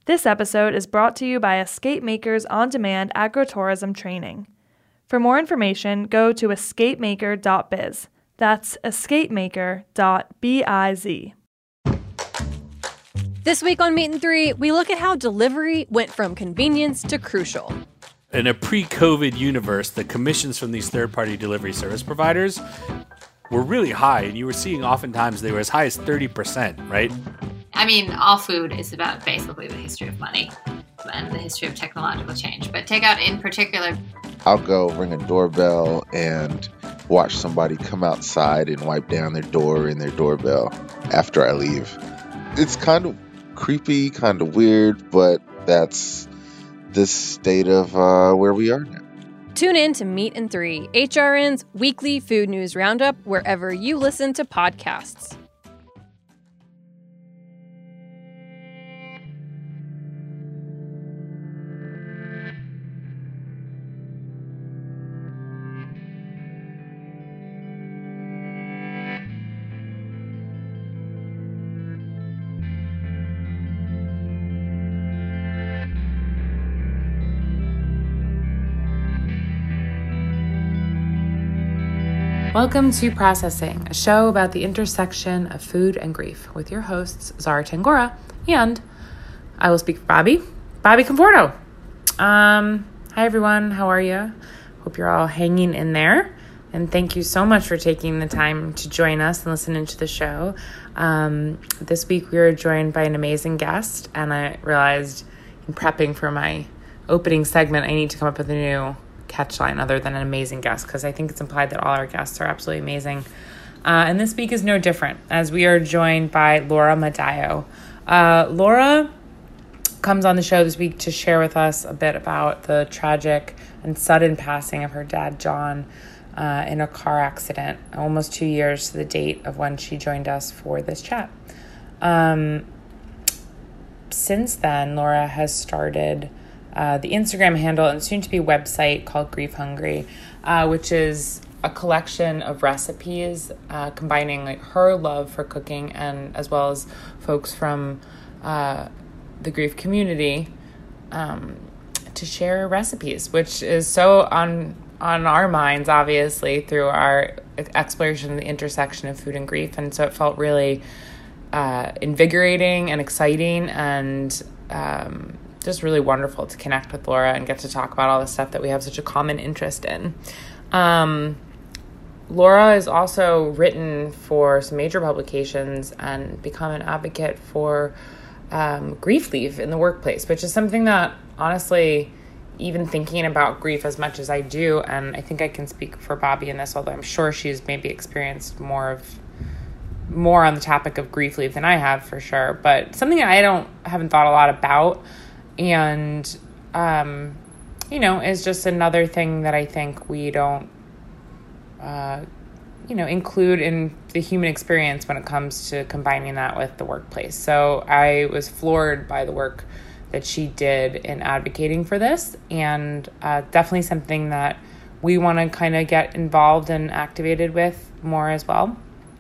This episode is brought to you by Escape Makers On-Demand Agrotourism Training. For more information, go to escapemaker.biz. That's escapemaker.biz. This week on Meat and Three, we look at how delivery went from convenience to crucial. In a pre-COVID universe, the commissions from these third-party delivery service providers were really high, and you were seeing oftentimes they were as high as 30%, right? I mean, all food is about basically the history of money and the history of technological change. But takeout in particular. I'll go ring a doorbell and watch somebody come outside and wipe down their door and their doorbell after I leave. It's kind of creepy, kind of weird, but that's the state of where we are now. Tune in to Meat and Three, HRN's weekly food news roundup, wherever you listen to podcasts. Welcome to Processing, a show about the intersection of food and grief, with your hosts, Zara Tangora, and I will speak for Bobby Conforto. Hi everyone, how are you? Hope you're all hanging in there, and thank you so much for taking the time to join us and listening to the show. This week we are joined by an amazing guest, and I realized in prepping for my opening segment, I need to come up with a new catchline other than an amazing guest, because I think it's implied that all our guests are absolutely amazing. And this week is no different, as we are joined by Laura Madaio. Laura comes on the show this week to share with us a bit about the tragic and sudden passing of her dad, John, in a car accident, almost 2 years to the date of when she joined us for this chat. Since then, Laura has started the Instagram handle and soon-to-be website called Grief Hungry, which is a collection of recipes combining like her love for cooking and as well as folks from the grief community to share recipes, which is so on our minds, obviously, through our exploration of the intersection of food and grief. And so it felt really invigorating and exciting and just really wonderful to connect with Laura and get to talk about all the stuff that we have such a common interest in. Laura has also written for some major publications and become an advocate for grief leave in the workplace, which is something that, honestly, even thinking about grief as much as I do, and I think I can speak for Bobby in this, although I'm sure she's maybe experienced more on the topic of grief leave than I have, for sure, but something I haven't thought a lot about. And, is just another thing that I think we don't, include in the human experience when it comes to combining that with the workplace. So I was floored by the work that she did in advocating for this, and definitely something that we want to kind of get involved and activated with more as well.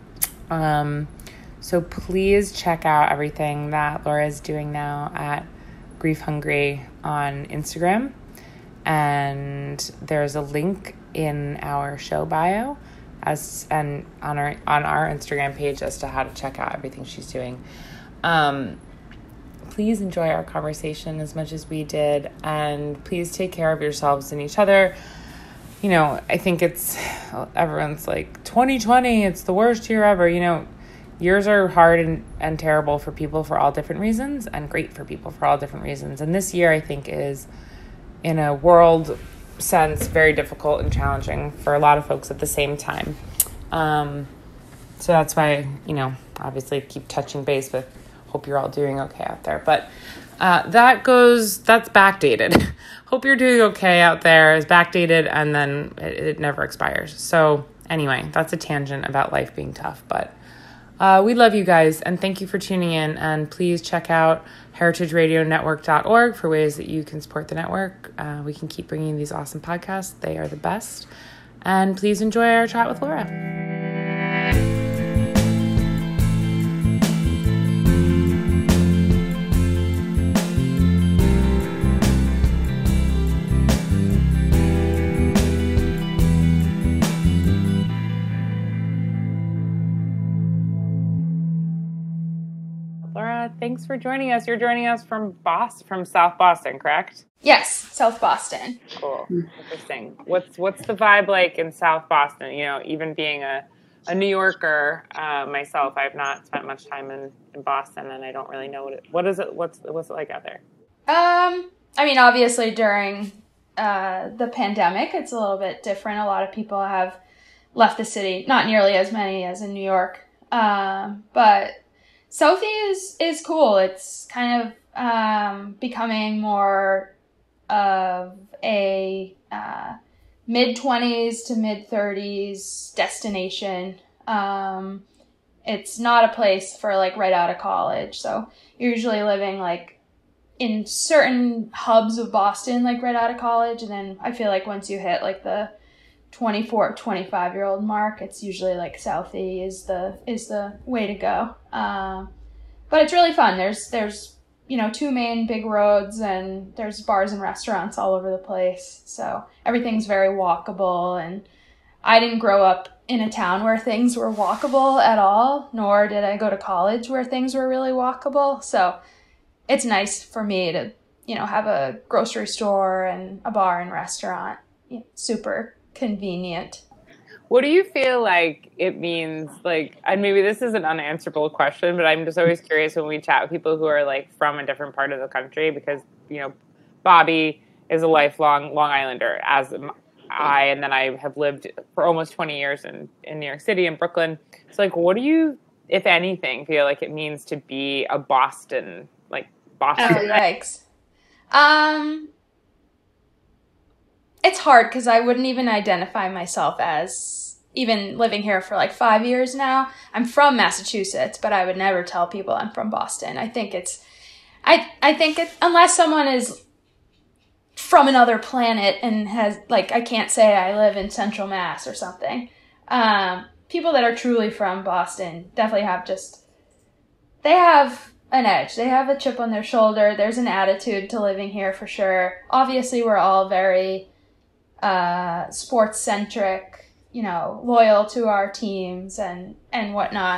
So please check out everything that Laura is doing now at Grief Hungry on Instagram, and there's a link in our show bio and on our Instagram page as to how to check out everything she's doing. Please enjoy our conversation as much as we did, and please take care of yourselves and each other. I think everyone's like 2020, it's the worst year ever. Years are hard and terrible for people for all different reasons, and great for people for all different reasons. And this year, I think, is, in a world sense, very difficult and challenging for a lot of folks at the same time. So that's why, obviously keep touching base with, hope you're all doing okay out there. But that's backdated. Hope you're doing okay out there is backdated, and then it never expires. So anyway, that's a tangent about life being tough, but we love you guys, and thank you for tuning in, and please check out heritageradionetwork.org for ways that you can support the network. We can keep bringing these awesome podcasts. They are the best. And please enjoy our chat with Laura. Thanks for joining us. You're joining us from South Boston, correct? Yes, South Boston. Cool. Interesting. What's the vibe like in South Boston? You know, even being a New Yorker myself, I've not spent much time in Boston, and I don't really know what's it like out there. I mean, obviously during the pandemic, it's a little bit different. A lot of people have left the city, not nearly as many as in New York, but Southie is cool. It's kind of becoming more of a mid-20s to mid-30s destination. It's not a place for like right out of college. So you're usually living like in certain hubs of Boston, like right out of college. And then I feel like once you hit like the 24, 25-year-old mark, it's usually like Southie is the way to go. But it's really fun. There's you know, 2 main big roads, and there's bars and restaurants all over the place. So everything's very walkable, and I didn't grow up in a town where things were walkable at all, nor did I go to college where things were really walkable. So it's nice for me to, you know, have a grocery store and a bar and restaurant. Super convenient. What do you feel like it means, like, and maybe this is an unanswerable question, but I'm just always curious when we chat with people who are, like, from a different part of the country, because, you know, Bobby is a lifelong Long Islander, as am I, and then I have lived for almost 20 years in New York City and Brooklyn. So, like, what do you, if anything, feel like it means to be a Boston? Oh, yikes. It's hard because I wouldn't even identify myself as, even living here for like 5 years now. I'm from Massachusetts, but I would never tell people I'm from Boston. I think unless someone is from another planet and has, like, I can't say I live in Central Mass or something. People that are truly from Boston definitely they have an edge. They have a chip on their shoulder. There's an attitude to living here for sure. Obviously, we're all very sports centric, you know, loyal to our teams and whatnot.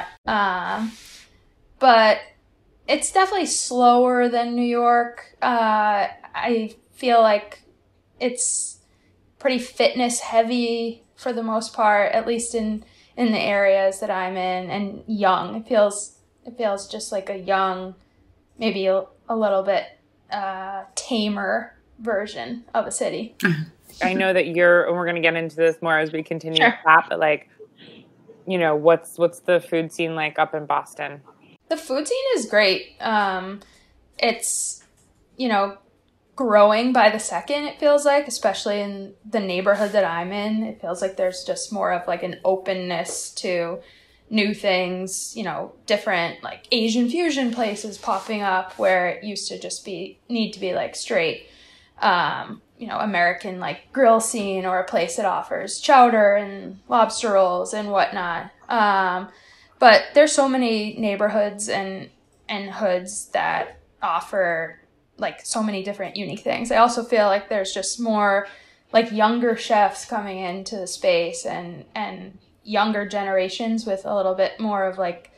But it's definitely slower than New York. I feel like it's pretty fitness heavy for the most part, at least in the areas that I'm in, and young. It feels just like a young, maybe a little bit tamer version of a city. I know that and we're going to get into this more as we continue to chat, but, like, you know, what's the food scene like up in Boston? The food scene is great. It's, you know, growing by the second, it feels like, especially in the neighborhood that I'm in. It feels like there's just more of like an openness to new things, you know, different like Asian fusion places popping up where it used to just need to be like straight, you know, American like grill scene, or a place that offers chowder and lobster rolls and whatnot. But there's so many neighborhoods and hoods that offer like so many different unique things. I also feel like there's just more like younger chefs coming into the space and younger generations with a little bit more of like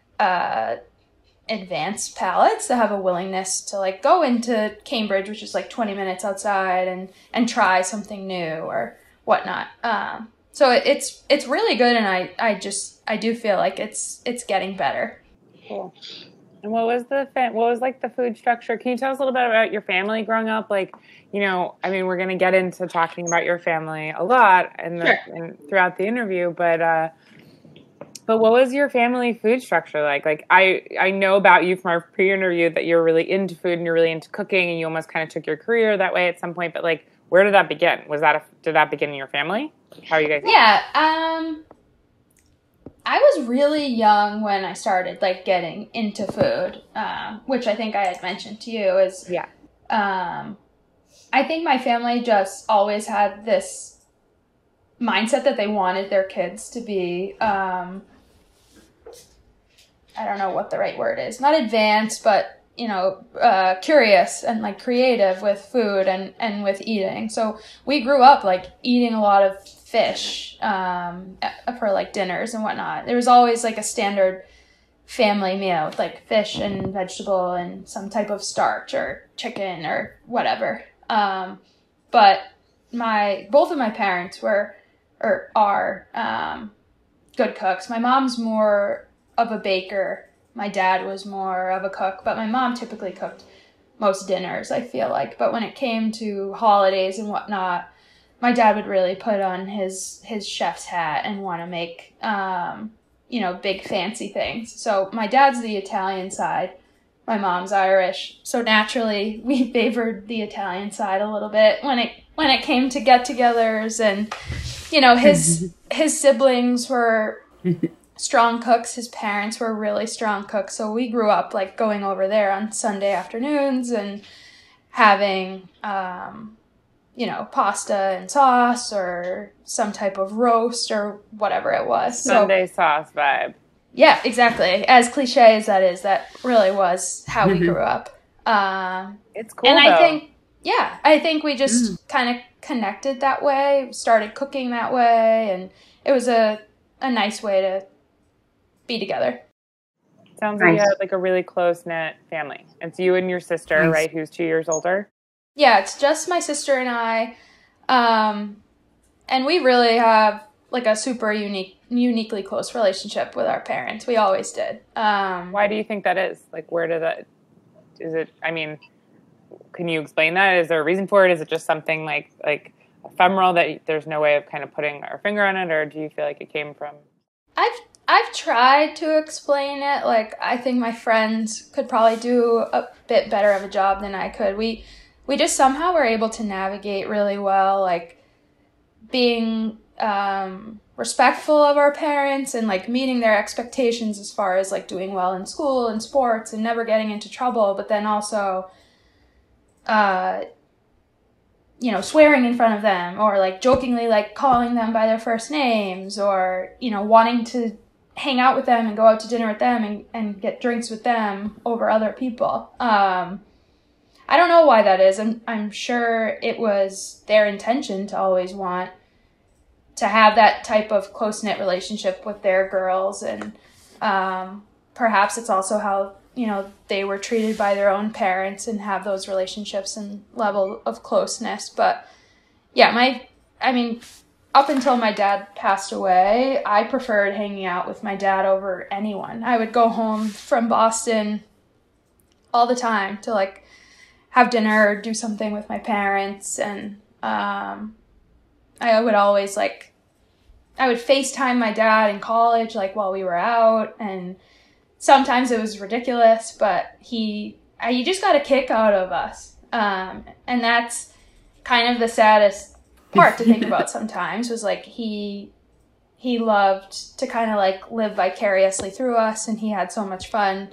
advanced palates that have a willingness to like go into Cambridge, which is like 20 minutes outside, and try something new or whatnot. So it's really good, and I do feel like it's getting better. Cool. And what was like the food structure? Can you tell us a little bit about your family growing up? Like, you know, I mean, we're going to get into talking about your family a lot and throughout the interview, but what was your family food structure like? Like, I know about you from our pre-interview that you're really into food and you're really into cooking, and you almost kind of took your career that way at some point, but like, where did that begin? Did that begin in your family? How are you guys? Yeah, I was really young when I started like getting into food, which I think I had mentioned to you is, I think my family just always had this mindset that they wanted their kids to be, I don't know what the right word is, not advanced, but, you know, curious and like creative with food and with eating. So we grew up like eating a lot of fish for like dinners and whatnot. There was always like a standard family meal with like fish and vegetable and some type of starch or chicken or whatever. But both of my parents were or are good cooks. My mom's more of a baker. My dad was more of a cook, but my mom typically cooked most dinners, I feel like. But when it came to holidays and whatnot, my dad would really put on his chef's hat and want to make, big fancy things. So my dad's the Italian side. My mom's Irish. So naturally, we favored the Italian side a little bit when it came to get-togethers. And, his siblings were strong cooks. His parents were really strong cooks. So we grew up like going over there on Sunday afternoons and having, pasta and sauce or some type of roast or whatever it was. Sunday sauce vibe. Yeah, exactly. As cliche as that is, that really was how we grew up. It's cool, and though. I think we just kind of connected that way, started cooking that way, and it was a nice way to be together. Sounds like you had like a really close-knit family. It's you and your sister, right, who's 2 years older? Yeah, it's just my sister and I. And we really have like a super uniquely close relationship with our parents. We always did. Why do you think that is? Like, can you explain that? Is there a reason for it? Is it just something like ephemeral that there's no way of kind of putting our finger on it? Or do you feel like it came from? I've tried to explain it. Like, I think my friends could probably do a bit better of a job than I could. We just somehow were able to navigate really well, like being respectful of our parents and like meeting their expectations as far as like doing well in school and sports and never getting into trouble, but then also swearing in front of them or like jokingly like calling them by their first names or wanting to hang out with them and go out to dinner with them and get drinks with them over other people. I don't know why that is. I'm sure it was their intention to always want to have that type of close-knit relationship with their girls. And perhaps it's also how, they were treated by their own parents and have those relationships and level of closeness. But yeah, up until my dad passed away, I preferred hanging out with my dad over anyone. I would go home from Boston all the time to like have dinner or do something with my parents. And I would always I would FaceTime my dad in college, like while we were out. And sometimes it was ridiculous, but he just got a kick out of us. And that's kind of the saddest part to think about sometimes was like he loved to kind of like live vicariously through us, and he had so much fun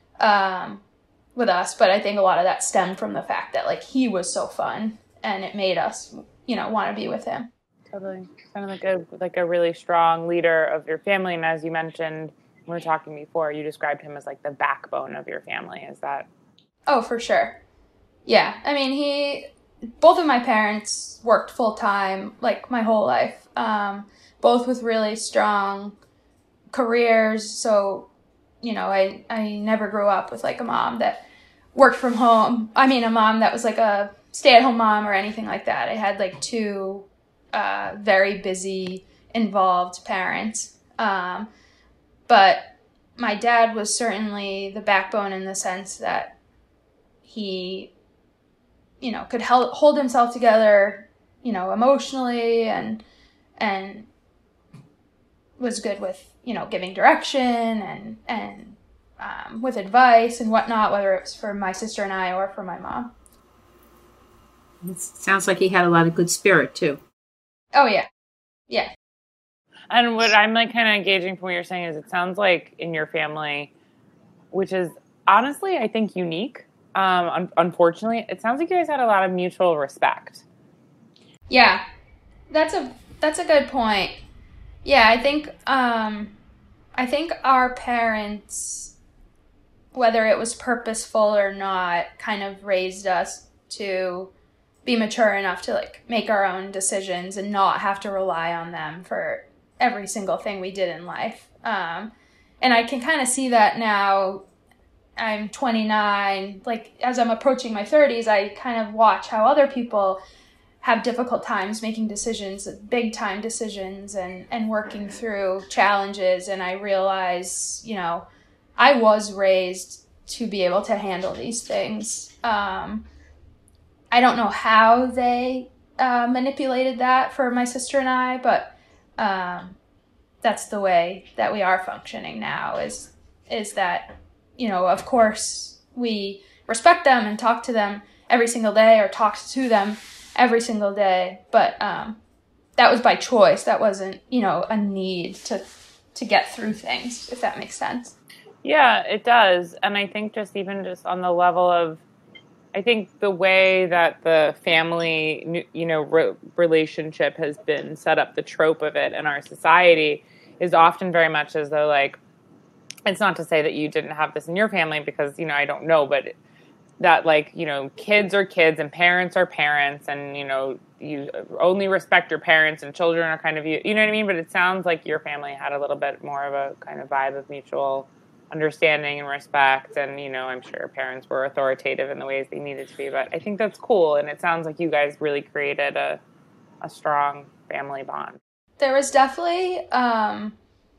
with us. But I think a lot of that stemmed from the fact that like he was so fun and it made us want to be with him. Totally. Kind of like a really strong leader of your family. And as you mentioned when we were talking before, you described him as like the backbone of your family. Is that? Oh, for sure. Yeah. Both of my parents worked full time, like my whole life, both with really strong careers. So, I never grew up with like a mom that worked from home. A mom that was like a stay-at-home mom or anything like that. I had like two very busy, involved parents. But my dad was certainly the backbone in the sense that he could hold himself together, emotionally and was good with, giving direction and with advice and whatnot, whether it was for my sister and I or for my mom. It sounds like he had a lot of good spirit too. Oh yeah. Yeah. And what I'm like kind of engaging from what you're saying is it sounds like in your family, which is honestly, I think unique. Unfortunately, it sounds like you guys had a lot of mutual respect. Yeah, that's a good point. Yeah, I think our parents, whether it was purposeful or not, kind of raised us to be mature enough to like make our own decisions and not have to rely on them for every single thing we did in life. And I can kind of see that now. I'm 29. Like, as I'm approaching my 30s, I kind of watch how other people have difficult times making decisions, big time decisions, and working through challenges. And I realize, you know, I was raised to be able to handle these things. I don't know how they manipulated that for my sister and I, but that's the way that we are functioning now, is that, you know, of course we respect them and talk to them every single day, or talk to them every single day, but that was by choice. That wasn't, you know, a need to get through things, if that makes sense. Yeah, it does. And I think just on the level of, I think the way that the family, you know, relationship has been set up, the trope of it in our society is often very much as though, like, it's not to say that you didn't have this in your family, because, you know, I don't know, but that, like, you know, kids are kids and parents are parents, and, you know, you only respect your parents and children are kind of you know what I mean? But it sounds like your family had a little bit more of a kind of vibe of mutual understanding and respect, and, you know, I'm sure parents were authoritative in the ways they needed to be, but I think that's cool, and it sounds like you guys really created a strong family bond. There was definitely a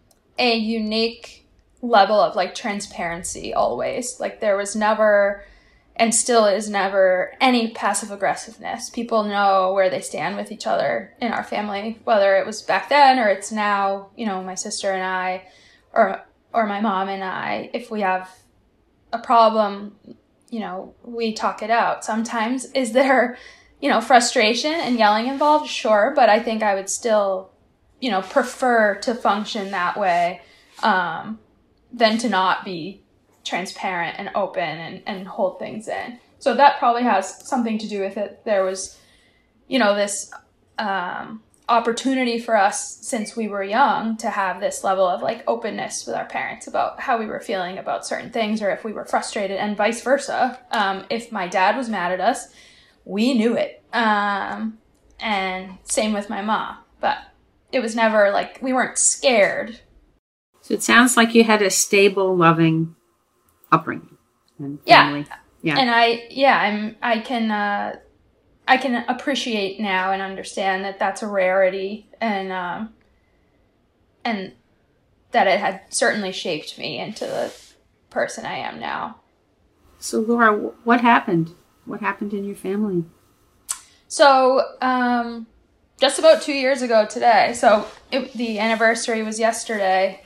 unique level of, like, transparency always. Like, there was never, and still is never, any passive aggressiveness. People know where they stand with each other in our family, whether it was back then or it's now, you know, my sister and I, or my mom and I. If we have a problem, you know, we talk it out. Sometimes is there, you know, frustration and yelling involved? Sure. But I think I would still, you know, prefer to function that way than to not be transparent and open and hold things in. So that probably has something to do with it. There was, you know, this opportunity for us since we were young to have this level of, like, openness with our parents about how we were feeling about certain things, or if we were frustrated, and vice versa. If my dad was mad at us, we knew it. And same with my mom. But it was never like, we weren't scared. So it sounds like you had a stable, loving upbringing and family. Yeah. And I can appreciate now and understand that that's a rarity, and that it had certainly shaped me into the person I am now. So Laura, what happened? What happened in your family? So, just about 2 years ago today, so the anniversary was yesterday,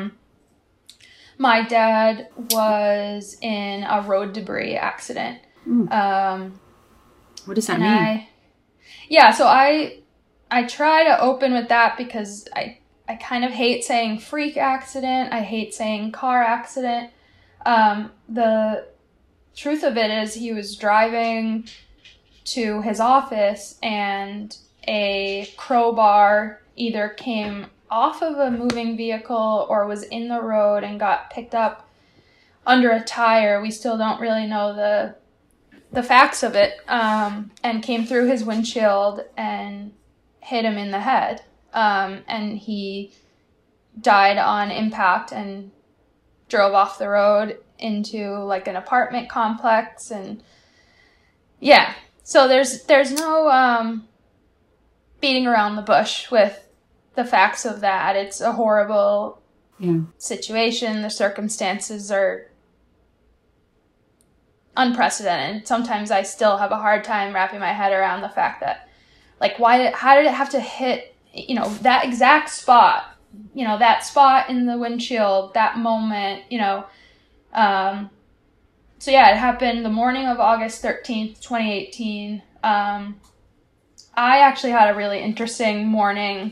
my dad was in a road debris accident. What does that mean? So I try to open with that because I kind of hate saying freak accident. I hate saying car accident. The truth of it is he was driving to his office and a crowbar either came off of a moving vehicle or was in the road and got picked up under a tire. We still don't really know the facts of it, and came through his windshield and hit him in the head. And he died on impact and drove off the road into, like, an apartment complex. And yeah, so there's no beating around the bush with the facts of that. It's a horrible situation. The circumstances are unprecedented. Sometimes I still have a hard time wrapping my head around the fact that, like, how did it have to hit, you know, that exact spot, you know, that spot in the windshield, that moment, you know. So yeah, it happened the morning of August 13th, 2018. I actually had a really interesting morning.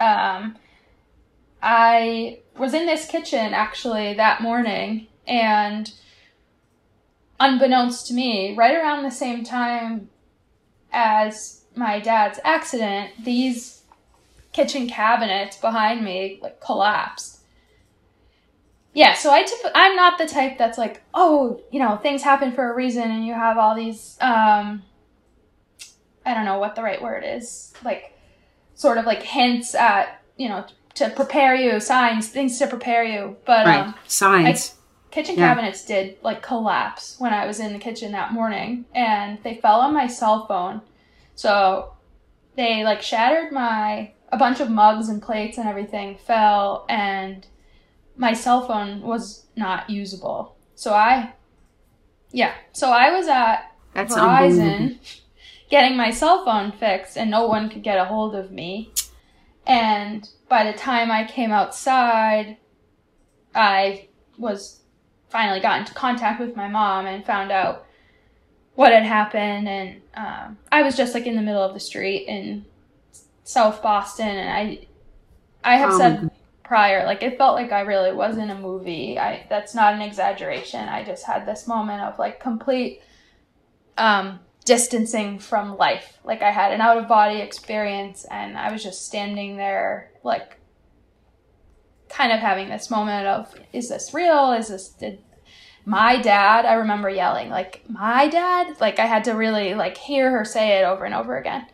I was in this kitchen actually that morning, and unbeknownst to me, right around the same time as my dad's accident, these kitchen cabinets behind me, like, collapsed. Yeah, so I'm not the type that's like, oh, you know, things happen for a reason, and you have all these, I don't know what the right word is, like, sort of like hints at, you know, to prepare you, signs, things to prepare you. But Right. Signs. kitchen Yeah. cabinets did like collapse when I was in the kitchen that morning, and they fell on my cell phone. So they like shattered a bunch of mugs and plates and everything fell, and my cell phone was not usable. So I was at That's unbelievable. Verizon getting my cell phone fixed, and no one could get a hold of me. And by the time I came outside, I was finally got into contact with my mom and found out what had happened. And I was just like in the middle of the street in South Boston, and I have said prior, like, it felt like I really was in a movie. That's not an exaggeration. I just had this moment of like complete distancing from life. Like, I had an out-of-body experience, and I was just standing there, like, kind of having this moment of, is this real? Did my dad, I remember yelling, like, my dad? Like, I had to really, like, hear her say it over and over again.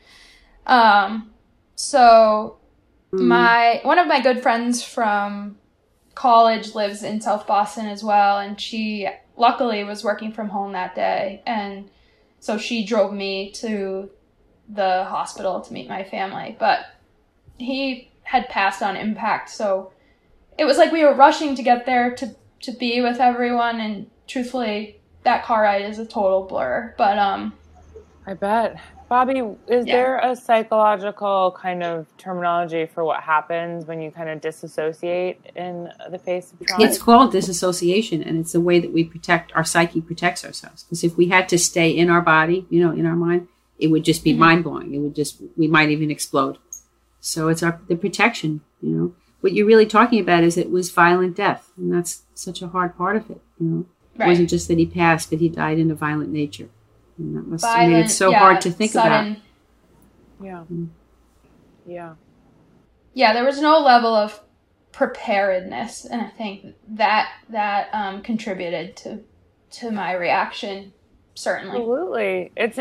So one of my good friends from college lives in South Boston as well, and she luckily was working from home that day, and so she drove me to the hospital to meet my family. But he had passed on impact, so it was like we were rushing to get there to be with everyone, and truthfully, that car ride is a total blur. But I bet. Bobby, is there a psychological kind of terminology for what happens when you kind of disassociate in the face of trauma? It's called disassociation, and it's the way that we protect, our psyche protects ourselves. Because if we had to stay in our body, in our mind, it would just be mind-blowing. We might even explode. So it's the protection, What you're really talking about is it was violent death, and that's such a hard part of it, Right. It wasn't just that he passed, but he died in a violent nature. And that must have made it so hard to think about. Yeah. Yeah. Yeah, there was no level of preparedness, and I think that contributed to my reaction, certainly. Absolutely. It's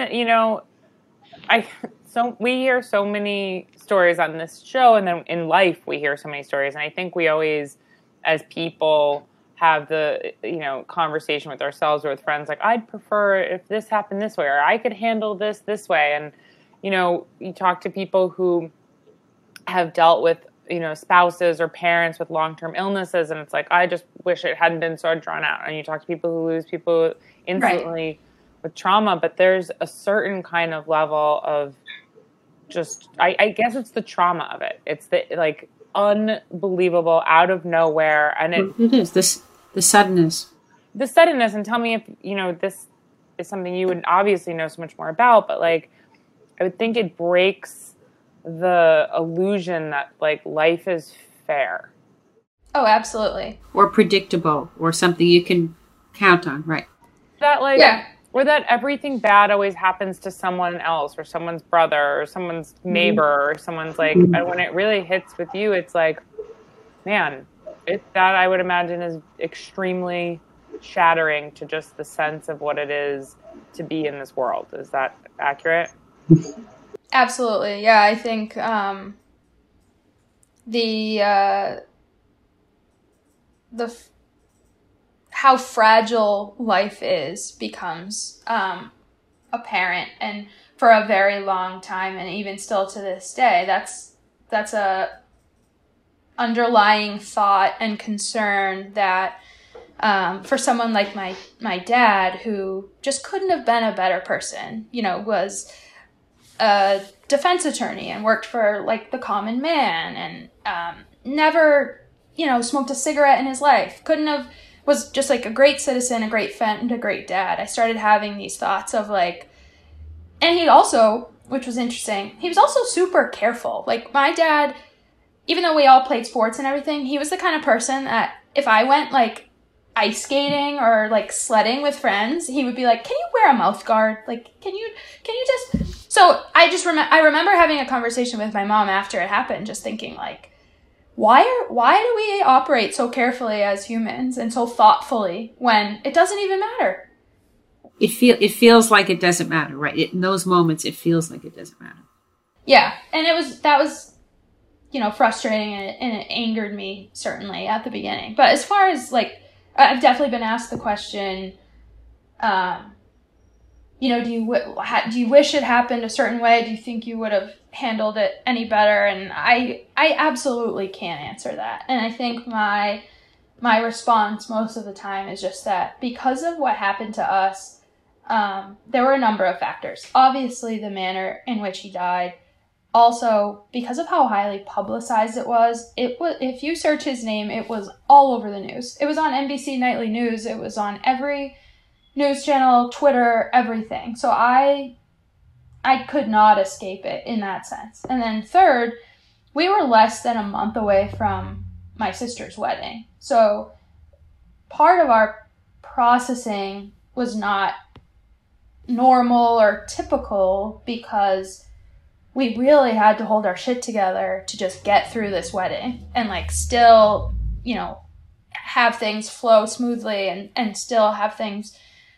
we hear so many stories on this show, and then in life we hear so many stories, and I think we always, as people, have the conversation with ourselves or with friends, like, I'd prefer if this happened this way, or I could handle this way. And you talk to people who have dealt with spouses or parents with long-term illnesses, and it's like, I just wish it hadn't been so drawn out. And you talk to people who lose people instantly with trauma, but there's a certain kind of level of just, I guess it's the trauma of it. It's the like unbelievable, out of nowhere, and it is the suddenness. The suddenness, and tell me if this is something you would obviously know so much more about, but like, I would think it breaks the illusion that like life is fair. Oh, absolutely. Or predictable, or something you can count on, right? That or that everything bad always happens to someone else, or someone's brother, or someone's neighbor, or someone's like, and when it really hits with you, it's like, man, that I would imagine is extremely shattering to just the sense of what it is to be in this world. Is that accurate? Absolutely. Yeah, I think how fragile life is becomes apparent, and for a very long time, and even still to this day, that's a underlying thought and concern that for someone like my dad, who just couldn't have been a better person, was a defense attorney and worked for like the common man, and never smoked a cigarette in his life, was just like a great citizen, a great friend, a great dad. I started having these thoughts of like, and he also, which was interesting, he was also super careful. Like, my dad, even though we all played sports and everything, he was the kind of person that if I went like ice skating or like sledding with friends, he would be like, can you wear a mouth guard? Like, can you just, so I remember having a conversation with my mom after it happened, just thinking like, why do we operate so carefully as humans and so thoughtfully when it doesn't even matter? It feels like it doesn't matter, right? In those moments, it feels like it doesn't matter. Yeah, and that was frustrating, and it angered me certainly at the beginning. But as far as like, I've definitely been asked the question, do you wish it happened a certain way? Do you think you would have handled it any better? And I absolutely can't answer that. And I think my response most of the time is just that because of what happened to us, there were a number of factors. Obviously, the manner in which he died. Also, because of how highly publicized it was, if you search his name, it was all over the news. It was on NBC Nightly News. It was on every news channel, Twitter, everything. So I could not escape it in that sense. And then third, we were less than a month away from my sister's wedding. So part of our processing was not normal or typical because we really had to hold our shit together to just get through this wedding and like still, have things flow smoothly and still have things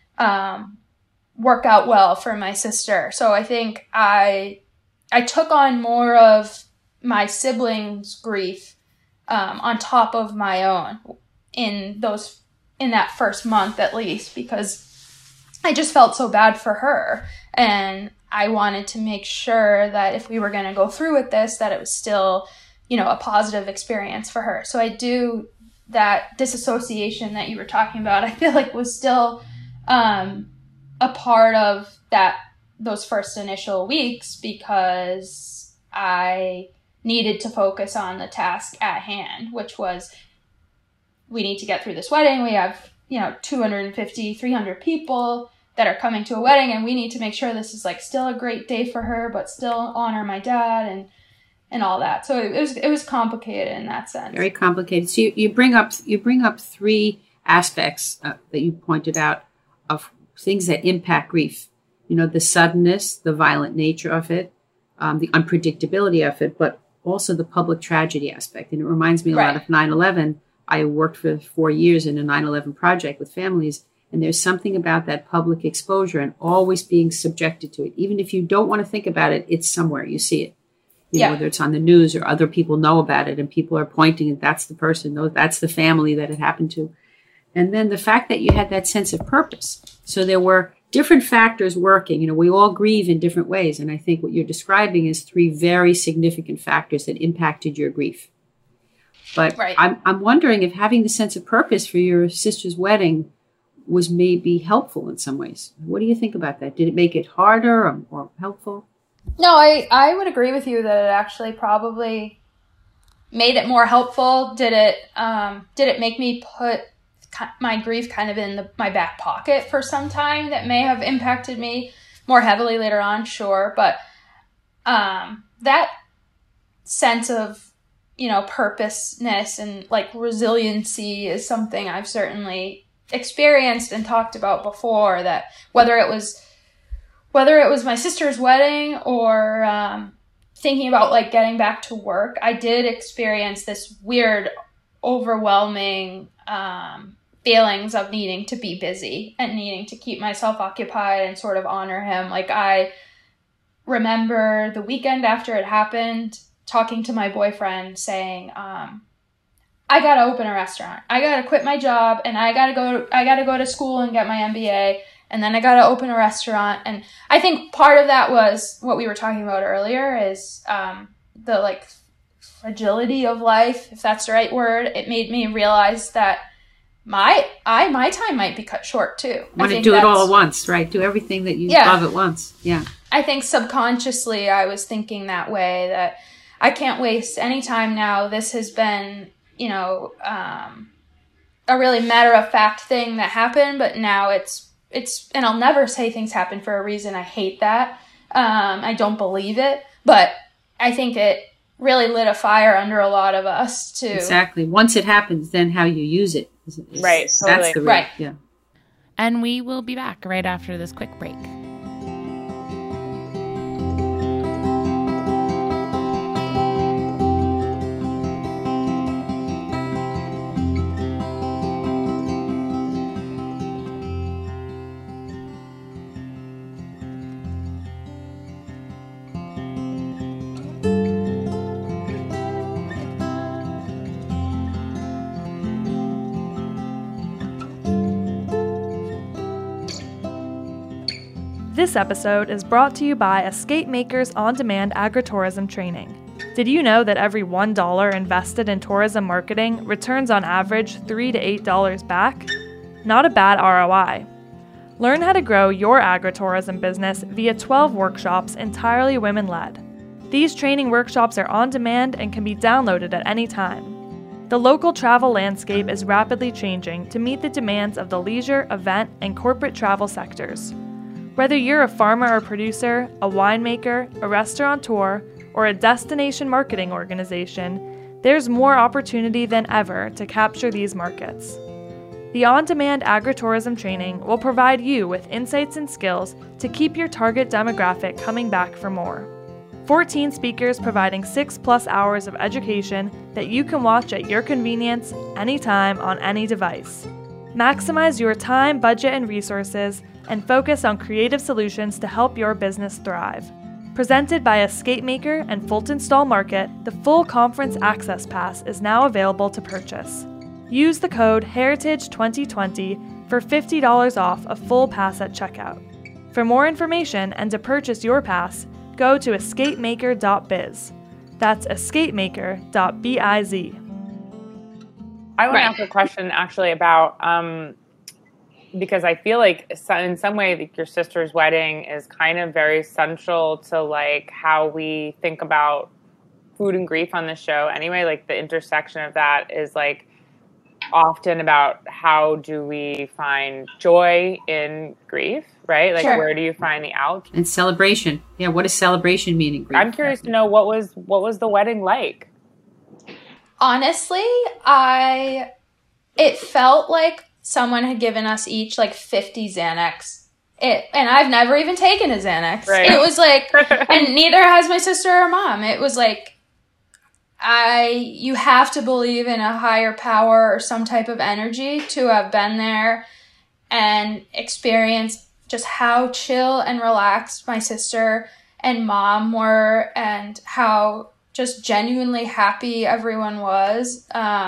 work out well for my sister. So I think I took on more of my siblings' grief on top of my own in that first month at least, because I just felt so bad for her, and I wanted to make sure that if we were going to go through with this, that it was still, a positive experience for her. So I do that disassociation that you were talking about, I feel like was still a part of those first initial weeks, because I needed to focus on the task at hand, which was we need to get through this wedding. We have, 250, 300 people that are coming to a wedding, and we need to make sure this is like still a great day for her, but still honor my dad and all that. So it was complicated in that sense. Very complicated. So you bring up three aspects that you pointed out of things that impact grief. The suddenness, the violent nature of it, the unpredictability of it, but also the public tragedy aspect. And it reminds me a lot of 9/11. I worked for 4 years in a 9/11 project with families, and there's something about that public exposure and always being subjected to it. Even if you don't want to think about it, it's somewhere. You see it. Whether it's on the news or other people know about it and people are pointing and that's the person, that's the family that it happened to. And then the fact that you had that sense of purpose. So there were different factors working. We all grieve in different ways. And I think what you're describing is three very significant factors that impacted your grief. But I'm wondering if having the sense of purpose for your sister's wedding was maybe helpful in some ways. What do you think about that? Did it make it harder or helpful? No, I would agree with you that it actually probably made it more helpful. Did it make me put my grief kind of in my back pocket for some time that may have impacted me more heavily later on? Sure. But that sense of, purposeness and like resiliency is something I've certainly experienced and talked about before, that whether it was my sister's wedding or thinking about like getting back to work, I did experience this weird, overwhelming feelings of needing to be busy and needing to keep myself occupied and sort of honor him. Like I remember the weekend after it happened, talking to my boyfriend saying, I gotta open a restaurant. I gotta quit my job and I gotta go to school and get my MBA. And then I got to open a restaurant. And I think part of that was what we were talking about earlier is the like fragility of life, if that's the right word. It made me realize that my time might be cut short too. Want to do it all at once, right? Do everything that you love at once. Yeah. I think subconsciously I was thinking that way, that I can't waste any time now. This has been, a really matter-of-fact thing that happened, but now it's, and I'll never say things happen for a reason. I hate that. I don't believe it, but I think it really lit a fire under a lot of us too. Exactly. Once it happens, then how you use it. Right. Totally. That's the right. Yeah. And we will be back right after this quick break. This episode is brought to you by Escape Makers On-Demand Agritourism Training. Did you know that every $1 invested in tourism marketing returns on average $3 to $8 back? Not a bad ROI. Learn how to grow your agritourism business via 12 workshops entirely women-led. These training workshops are on demand and can be downloaded at any time. The local travel landscape is rapidly changing to meet the demands of the leisure, event, and corporate travel sectors. Whether you're a farmer or producer, a winemaker, a restaurateur, or a destination marketing organization, there's more opportunity than ever to capture these markets. The on-demand agritourism training will provide you with insights and skills to keep your target demographic coming back for more. 14 speakers providing 6+ hours of education that you can watch at your convenience, anytime, on any device. Maximize your time, budget, and resources, and focus on creative solutions to help your business thrive. Presented by Escape Maker and Fulton Stall Market, the full conference access pass is now available to purchase. Use the code HERITAGE2020 for $50 off a full pass at checkout. For more information and to purchase your pass, go to escapemaker.biz. That's escapemaker.biz. I want to ask a question actually about, because I feel like in some way like your sister's wedding is kind of very central to like how we think about food and grief on the show. Anyway, like the intersection of that is like often about how do we find joy in grief, right? Like where do you find the out? And celebration. Yeah, what does celebration mean in grief? I'm curious to know what was the wedding like? Honestly, it felt like someone had given us each like 50 Xanax. And I've never even taken a Xanax. Right. It was like, and neither has my sister or mom. It was like, you have to believe in a higher power or some type of energy to have been there and experienced just how chill and relaxed my sister and mom were and how just genuinely happy everyone was.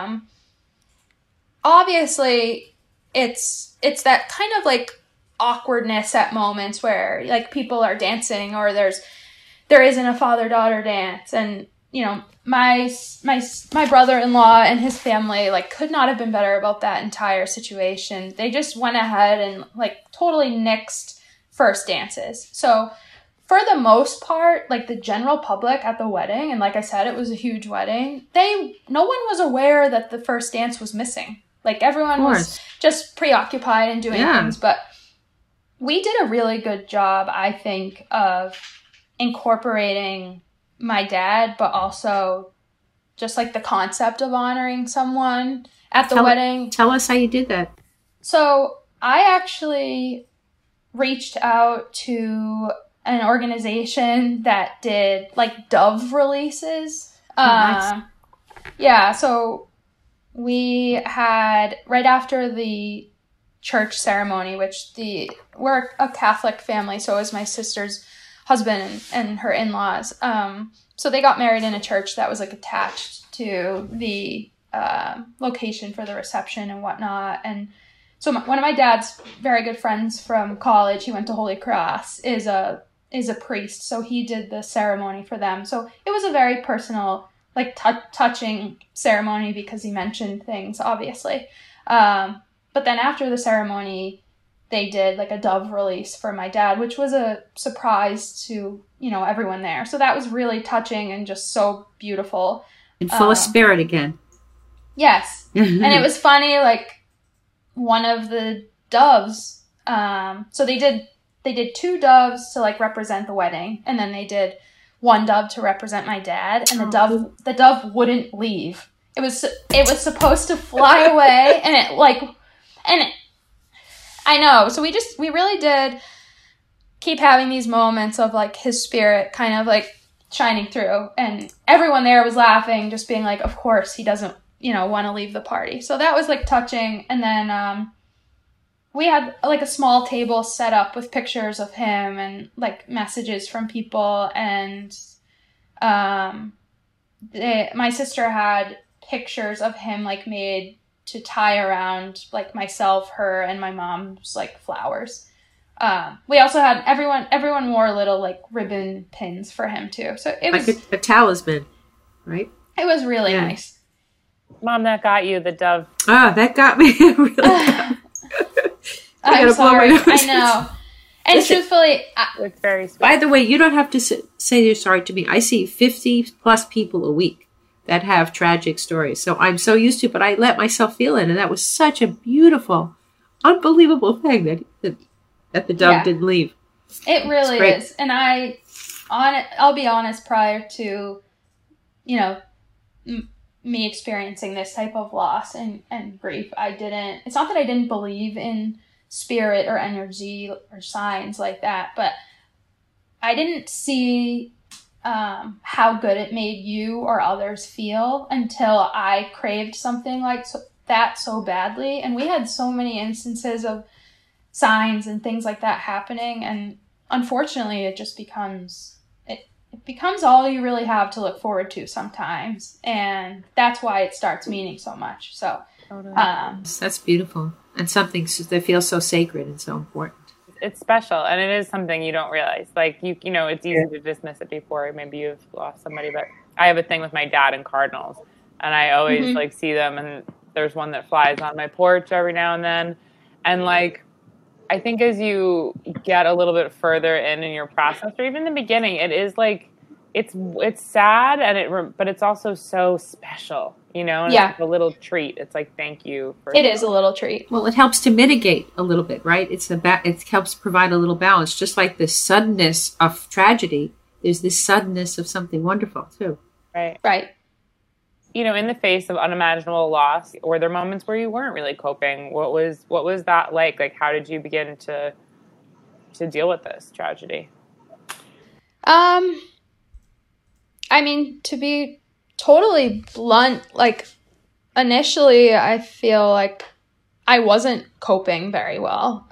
Obviously, it's that kind of like awkwardness at moments where like people are dancing or there isn't a father-daughter dance, and you know my brother-in-law and his family like could not have been better about that entire situation. They just went ahead and like totally nixed first dances. So for the most part, like the general public at the wedding, and like I said, it was a huge wedding, no one was aware that the first dance was missing. Like everyone was just preoccupied and doing things, but we did a really good job, I think, of incorporating my dad, but also just like the concept of honoring someone at the wedding. Tell us how you did that. So I actually reached out to an organization that did like dove releases. Nice. Yeah, so we had, right after the church ceremony, we're a Catholic family, so is my sister's husband and her in-laws. So they got married in a church that was like attached to the location for the reception and whatnot. And so one of my dad's very good friends from college, he went to Holy Cross, is a priest. So he did the ceremony for them. So it was a very personal, like touching ceremony because he mentioned things, obviously. But then after the ceremony, they did like a dove release for my dad, which was a surprise to, everyone there. So that was really touching and just so beautiful. And full of spirit again. Yes. And it was funny, like one of the doves, so they did 2 doves to like represent the wedding, and then they did 1 dove to represent my dad, and the dove wouldn't leave. It was supposed to fly away, I know. So we really did keep having these moments of like his spirit kind of like shining through, and everyone there was laughing, just being like, of course he doesn't, want to leave the party. So that was like touching. And then we had like a small table set up with pictures of him and like messages from people. And my sister had pictures of him like made to tie around like myself, her, and my mom's like flowers. we also had everyone wore little like ribbon pins for him too. So it was like a talisman, right? It was really nice. Mom, that got you, the dove. Ah, that got me. Really got me. I'm sorry. I know. And truthfully, it's very sweet. By the way, you don't have to say you're sorry to me. I see 50 plus people a week that have tragic stories. So I'm so used to it, but I let myself feel it. And that was such a beautiful, unbelievable thing that the dove didn't leave. It really is. And I'll be honest, prior to, me experiencing this type of loss and grief, it's not that I didn't believe in spirit or energy or signs like that, but I didn't see how good it made you or others feel until I craved something like that so badly. And we had so many instances of signs and things like that happening, and unfortunately it just becomes all you really have to look forward to sometimes, and that's why it starts meaning so much. So that's beautiful, and something that feels so sacred and so important. It's special, and it is something you don't realize. Like you know, it's easy to dismiss it before maybe you've lost somebody. But I have a thing with my dad and cardinals, and I always like see them. And there's one that flies on my porch every now and then. And like, I think as you get a little bit further in your process, or even in the beginning, it is like it's sad, and but it's also so special. And it's like a little treat. It's like, thank you for it. Is a little treat. Well, it helps to mitigate a little bit, right? It helps provide a little balance. Just like the suddenness of tragedy, there's this suddenness of something wonderful too. Right. In the face of unimaginable loss, were there moments where you weren't really coping? What was that like? Like, how did you begin to deal with this tragedy? I mean, to be totally blunt, like initially I feel like I wasn't coping very well.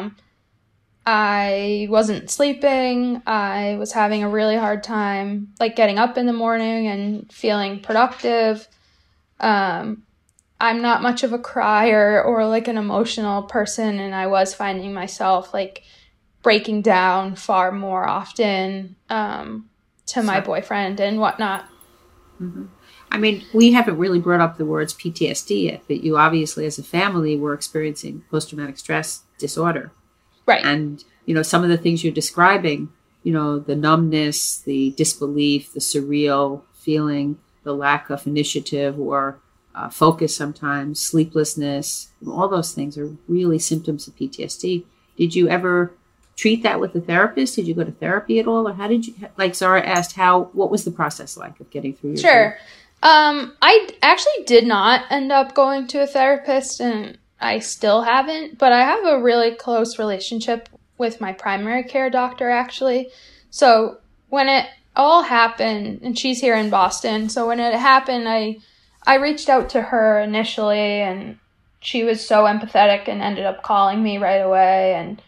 I wasn't sleeping. I was having a really hard time like getting up in the morning and feeling productive. I'm not much of a crier or like an emotional person, and I was finding myself like breaking down far more often to my boyfriend and whatnot. Mm-hmm. I mean, we haven't really brought up the words PTSD yet, but you obviously as a family were experiencing post-traumatic stress disorder. Right. And, some of the things you're describing, the numbness, the disbelief, the surreal feeling, the lack of initiative or focus sometimes, sleeplessness, all those things are really symptoms of PTSD. Did you ever treat that with a therapist? Did you go to therapy at all? Or how did you, like Zara asked, what was the process like of getting through your Sure. I actually did not end up going to a therapist, and I still haven't, but I have a really close relationship with my primary care doctor, actually. So when it all happened, and she's here in Boston, so when it happened, I reached out to her initially, and she was so empathetic and ended up calling me right away. And,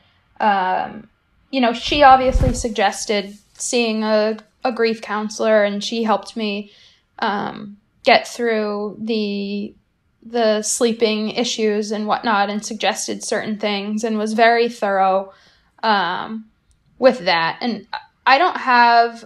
she obviously suggested seeing a grief counselor, and she helped me get through the sleeping issues and whatnot, and suggested certain things, and was very thorough with that. And I don't have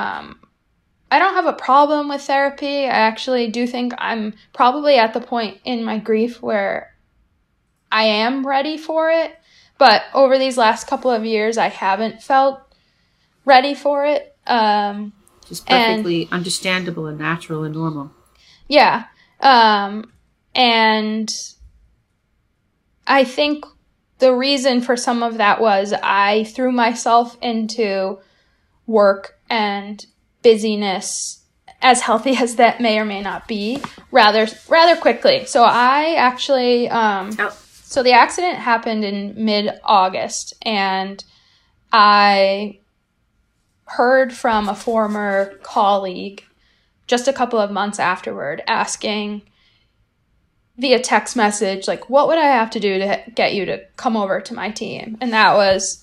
a problem with therapy. I actually do think I'm probably at the point in my grief where I am ready for it. But over these last couple of years, I haven't felt ready for it. Just perfectly understandable and natural and normal. Yeah. And I think the reason for some of that was I threw myself into work and busyness, as healthy as that may or may not be, rather quickly. So I actually, so the accident happened in mid-August, and I heard from a former colleague just a couple of months afterward asking via text message, like, what would I have to do to get you to come over to my team? And that was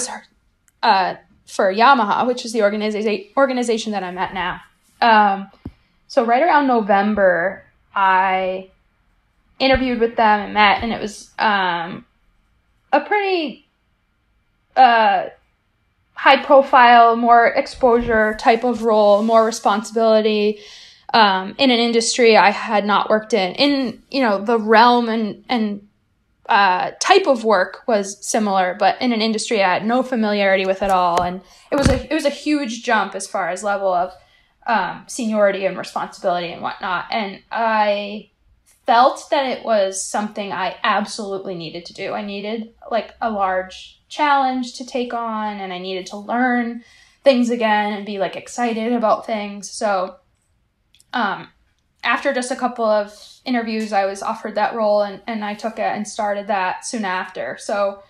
for Yamaha, which is the organization that I'm at now. So right around November, I interviewed with them and met, and it was a pretty high profile, more exposure type of role, more responsibility, in an industry I had not worked in, the realm and type of work was similar, but in an industry I had no familiarity with at all. And it was a huge jump as far as level of seniority and responsibility and whatnot. And I felt that it was something I absolutely needed to do. I needed like a large challenge to take on, and I needed to learn things again and be like excited about things. So after just a couple of interviews, I was offered that role, and I took it and started that soon after. So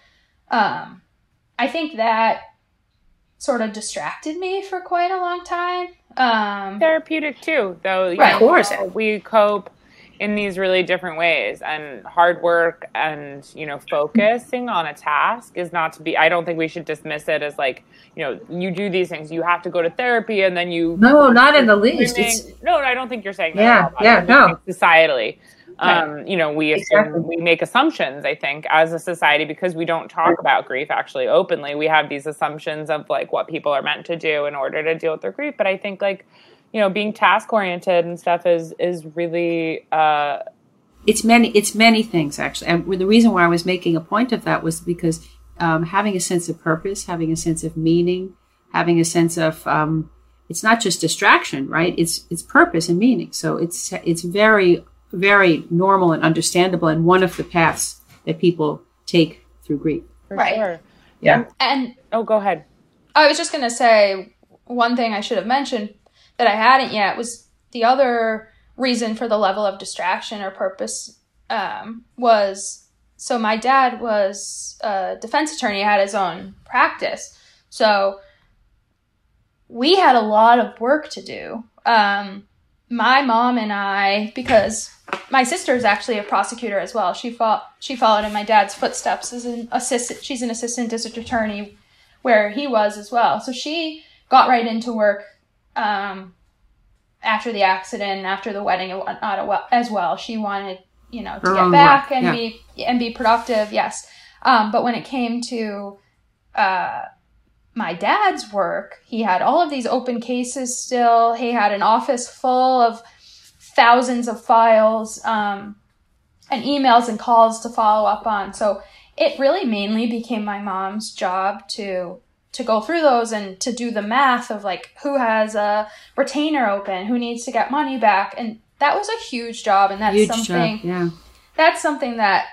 I think that sort of distracted me for quite a long time. Therapeutic too, though. Right. Of course. We cope in these really different ways, and hard work and, focusing on a task is not to be, I don't think we should dismiss it as like, you do these things, you have to go to therapy and then you. No, not in the least. No, I don't think you're saying that. No. Societally. Right. We assume, we make assumptions, I think, as a society, because we don't talk about grief actually openly. We have these assumptions of like what people are meant to do in order to deal with their grief. But I think like, being task oriented and stuff is really, it's many things actually. And the reason why I was making a point of that was because, having a sense of purpose, having a sense of meaning, having a sense of, it's not just distraction, right? It's purpose and meaning. So it's very, very normal and understandable, and one of the paths that people take through grief. For right. Sure. Yeah. And go ahead. I was just going to say one thing I should have mentioned that I hadn't yet was the other reason for the level of distraction or purpose was, so my dad was a defense attorney, had his own practice. So we had a lot of work to do. My mom and I, because my sister is actually a prosecutor as well. She followed in my dad's footsteps as an assistant. She's an assistant district attorney where he was as well. So she got right into work after the accident, after the wedding and whatnot as well. She wanted, to get back and be productive. Yes. But when it came to my dad's work, he had all of these open cases still. He had an office full of thousands of files and emails and calls to follow up on. So it really mainly became my mom's job to go through those and to do the math of like who has a retainer open, who needs to get money back. And that was a huge job. And that's that's something that,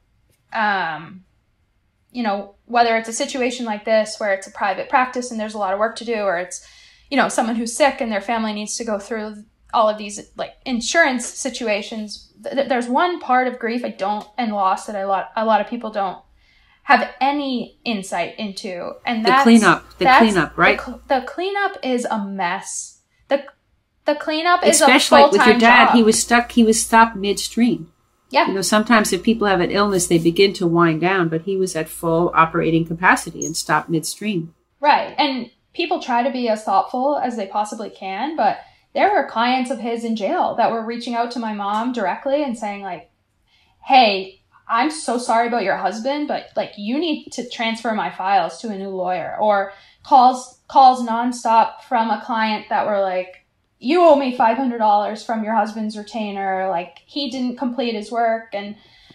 whether it's a situation like this where it's a private practice and there's a lot of work to do, or it's, someone who's sick and their family needs to go through all of these like insurance situations. There's one part of grief and loss that a lot of people don't have any insight into, and that's the cleanup, right? The cleanup is a mess. The cleanup is especially a full-time with your dad. job. He was stopped midstream. Yeah. Sometimes if people have an illness, they begin to wind down, but he was at full operating capacity and stopped midstream. Right. And people try to be as thoughtful as they possibly can, but there were clients of his in jail that were reaching out to my mom directly and saying like, hey, I'm so sorry about your husband, but like you need to transfer my files to a new lawyer, or calls nonstop from a client that were like, you owe me $500 from your husband's retainer. Like he didn't complete his work. And,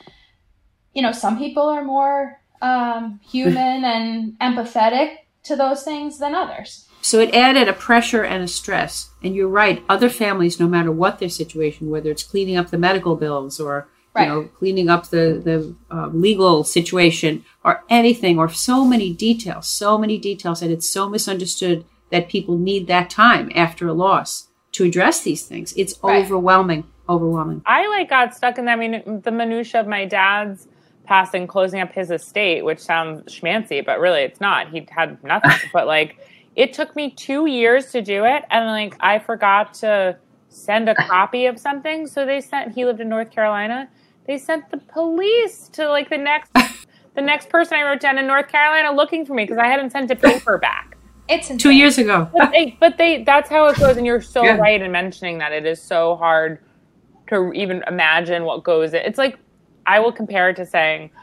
some people are more human and empathetic to those things than others. So it added a pressure and a stress. And you're right. Other families, no matter what their situation, whether it's cleaning up the medical bills or, cleaning up the legal situation or anything, or so many details, and it's so misunderstood that people need that time after a loss to address these things. It's overwhelming. I got stuck in the minutia of my dad's passing, closing up his estate, which sounds schmancy, but really it's not. He had nothing. But it took me 2 years to do it, and I forgot to send a copy of something. So he lived in North Carolina. They sent the police to the next person I wrote down in North Carolina looking for me because I hadn't sent a paper back. It's insane. 2 years ago. but that's how it goes. And you're so right in mentioning that. It is so hard to even imagine what goes in. It's like, I will compare it to saying,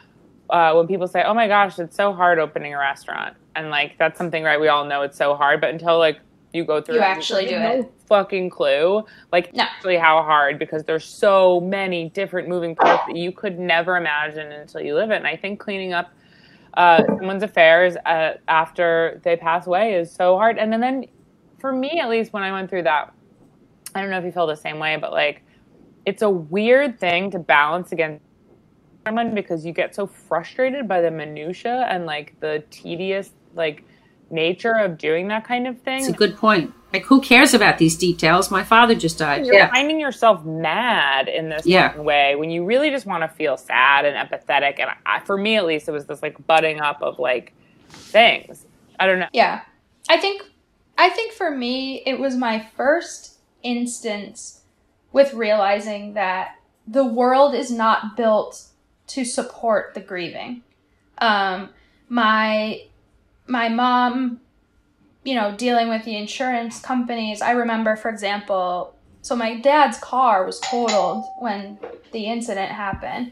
when people say, oh my gosh, it's so hard opening a restaurant. And like, that's something, right? We all know it's so hard, but until like you go through You it, actually do it. No fucking clue. Like actually how hard, because there's so many different moving parts that you could never imagine until you live it. And I think cleaning up someone's affairs after they pass away is so hard. And then for me, at least when I went through that, I don't know if you feel the same way, but like, it's a weird thing to balance against someone because you get so frustrated by the minutia and like the tedious like nature of doing that kind of thing. It's a good point. Like, who cares about these details? My father just died. You're finding yourself mad in this way when you really just want to feel sad and empathetic. And for me, at least, it was this like butting up of like things. I don't know. Yeah. I think for me, it was my first instance with realizing that the world is not built to support the grieving. My mom, you know, dealing with the insurance companies. I remember, for example, so my dad's car was totaled when the incident happened.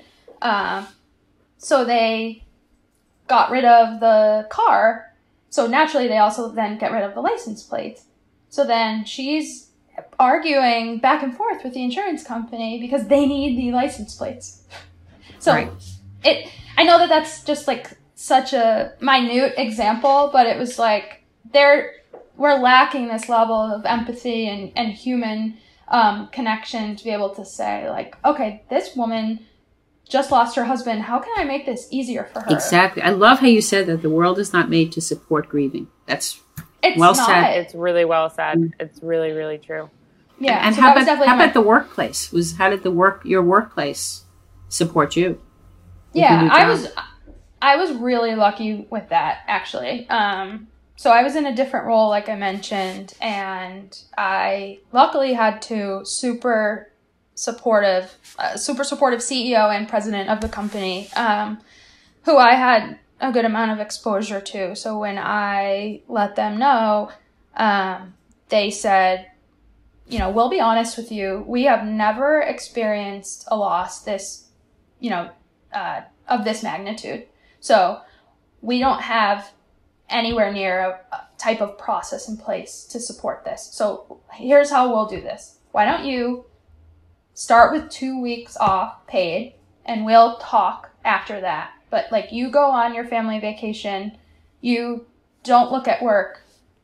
So they got rid of the car. So naturally, they also then get rid of the license plate. So then she's arguing back and forth with the insurance company because they need the license plates. So I know that that's just like such a minute example, but it was like we're lacking this level of empathy and human connection to be able to say like, okay, this woman just lost her husband. How can I make this easier for her? Exactly. I love how you said that the world is not made to support grieving. It's well said. It's really well said. It's really, really true. Yeah. And so how about the workplace? How did your workplace support you? Yeah, I was really lucky with that, actually. So I was in a different role, like I mentioned, and I luckily had two super supportive CEO and president of the company, who I had a good amount of exposure to. So when I let them know, they said, you know, we'll be honest with you. We have never experienced a loss this, you know, of this magnitude. So we don't have anywhere near a type of process in place to support this. So here's how we'll do this. Why don't you start with 2 weeks off paid and we'll talk after that. But like, you go on your family vacation, you don't look at work,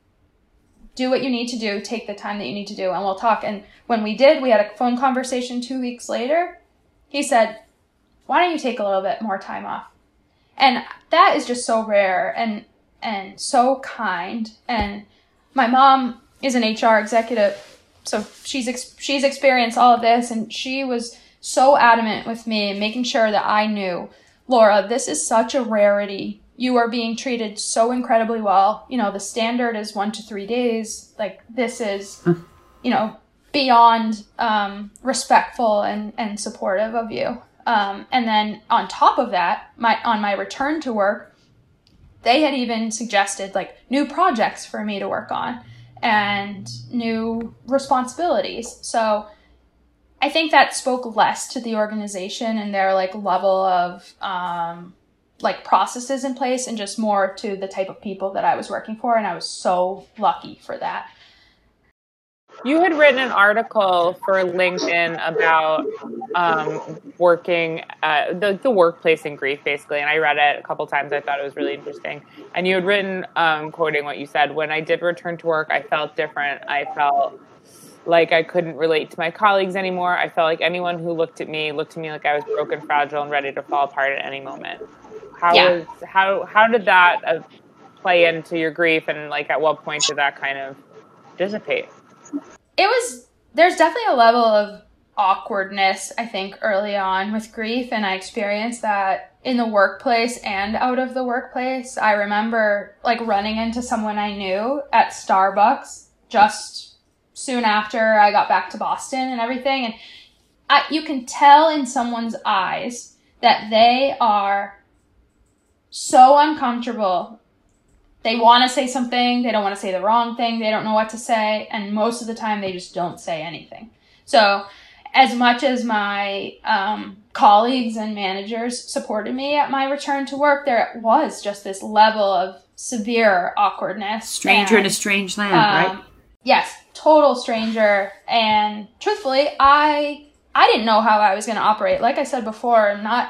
do what you need to do, take the time that you need to do, and we'll talk. And when we did, we had a phone conversation 2 weeks later. He said, why don't you take a little bit more time off? And that is just so rare and so kind. And my mom is an HR executive, so she's experienced all of this, and she was so adamant with me and making sure that I knew, Laura, this is such a rarity. You are being treated so incredibly well. You know, the standard is 1 to 3 days. Like, this is, you know, beyond respectful and supportive of you. And then on top of that, on my return to work, they had even suggested like new projects for me to work on and new responsibilities. So I think that spoke less to the organization and their like level of like processes in place, and just more to the type of people that I was working for. And I was so lucky for that. You had written an article for LinkedIn about working the workplace in grief, basically, and I read it a couple times. I thought it was really interesting. And you had written, quoting what you said, when I did return to work, I felt different. I felt like I couldn't relate to my colleagues anymore. I felt like anyone who looked at me like I was broken, fragile, and ready to fall apart at any moment. How did that play into your grief, and like at what point did that kind of dissipate? There's definitely a level of awkwardness, I think, early on with grief, and I experienced that in the workplace and out of the workplace. I remember like running into someone I knew at Starbucks just soon after I got back to Boston and everything, and you can tell in someone's eyes that they are so uncomfortable. They want to say something, they don't want to say the wrong thing, they don't know what to say, and most of the time they just don't say anything. So as much as my colleagues and managers supported me at my return to work, there was just this level of severe awkwardness. Stranger in a strange land, right? Yes, total stranger. And truthfully, I didn't know how I was going to operate. Like I said before,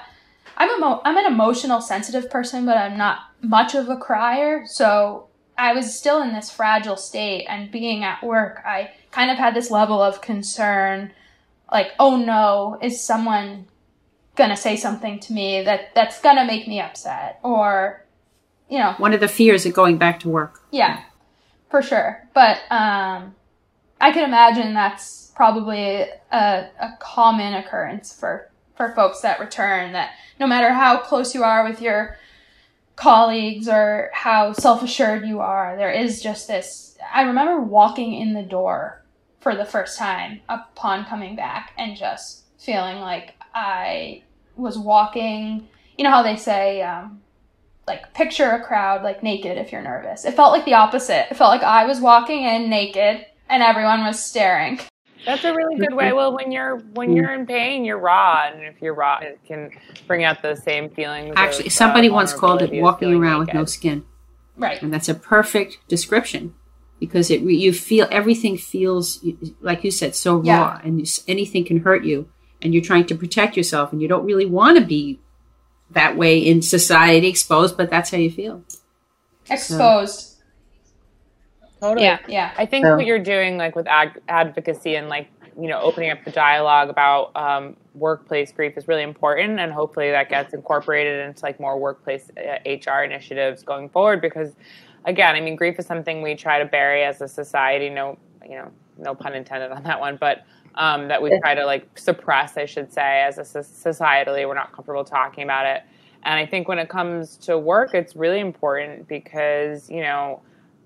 I'm an emotional, sensitive person, but I'm not much of a crier. So I was still in this fragile state, and being at work, I kind of had this level of concern, like, oh no, is someone going to say something to me that's going to make me upset? Or, you know. One of the fears of going back to work. Yeah, for sure. But I can imagine that's probably a common occurrence for folks that return, that no matter how close you are with your colleagues or how self-assured you are, there is just this. I remember walking in the door for the first time upon coming back and just feeling like I was walking, you know how they say, like, picture a crowd like naked if you're nervous. It felt like the opposite. It felt like I was walking in naked and everyone was staring. That's a really good way. Well, when you're in pain, you're raw, and if you're raw, it can bring out those same feelings. Actually, somebody once called it walking around with no skin. Right. And that's a perfect description, because you feel, everything feels, like you said, so raw, and anything can hurt you, and you're trying to protect yourself, and you don't really want to be that way in society, exposed, but that's how you feel. Exposed. Totally. Yeah. I think what you're doing, like, with advocacy and, like, you know, opening up the dialogue about workplace grief is really important, and hopefully that gets incorporated into, like, more workplace HR initiatives going forward, because, again, I mean, grief is something we try to bury as a society, no pun intended on that one, but that we try to, like, suppress, I should say, as a societally. We're not comfortable talking about it. And I think when it comes to work, it's really important because, you know,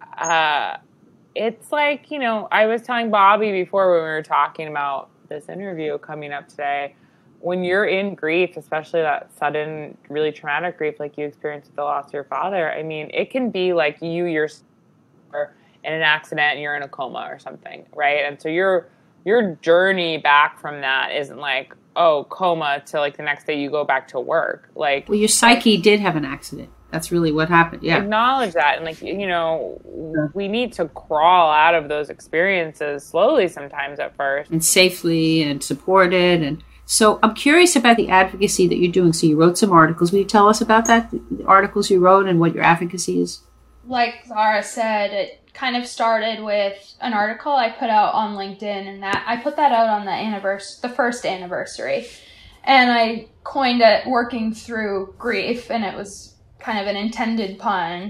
it's like, you know, I was telling Bobby before when we were talking about this interview coming up today, when you're in grief, especially that sudden, really traumatic grief like you experienced with the loss of your father, I mean, it can be like you're in an accident and you're in a coma or something, right? And so your journey back from that isn't like, oh, coma to, like, the next day you go back to work. Like, well, your psyche did have an accident. That's really what happened. Yeah. Acknowledge that. And, like, you know, we need to crawl out of those experiences slowly sometimes at first. And safely and supported. And so I'm curious about the advocacy that you're doing. So you wrote some articles. Will you tell us about that, the articles you wrote and what your advocacy is? Like Zara said, it kind of started with an article I put out on LinkedIn, and that I put that out on the first anniversary. And I coined it Working Through Grief, and it was kind of an intended pun,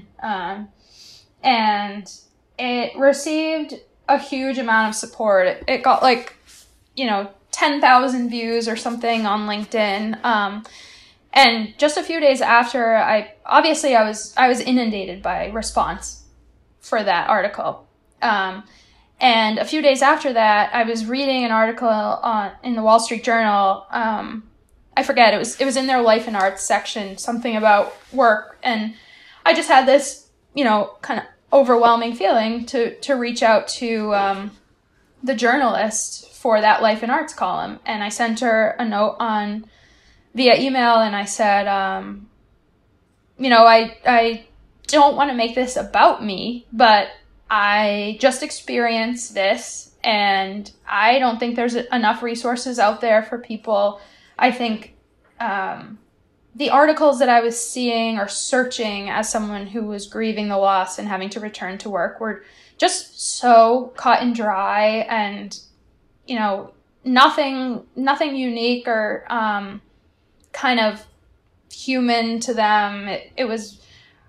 and it received a huge amount of support. It got, like, you know, 10,000 views or something on LinkedIn, and just a few days after, I was inundated by response for that article, and a few days after that, I was reading an article in the Wall Street Journal. I forget, it was in their life and arts section, something about work. And I just had this, you know, kind of overwhelming feeling to reach out to the journalist for that life and arts column. And I sent her a note via email, and I said, you know, I don't want to make this about me, but I just experienced this, and I don't think there's enough resources out there for people. I think the articles that I was seeing or searching as someone who was grieving the loss and having to return to work were just so cut and dry, and, you know, nothing unique or kind of human to them. It was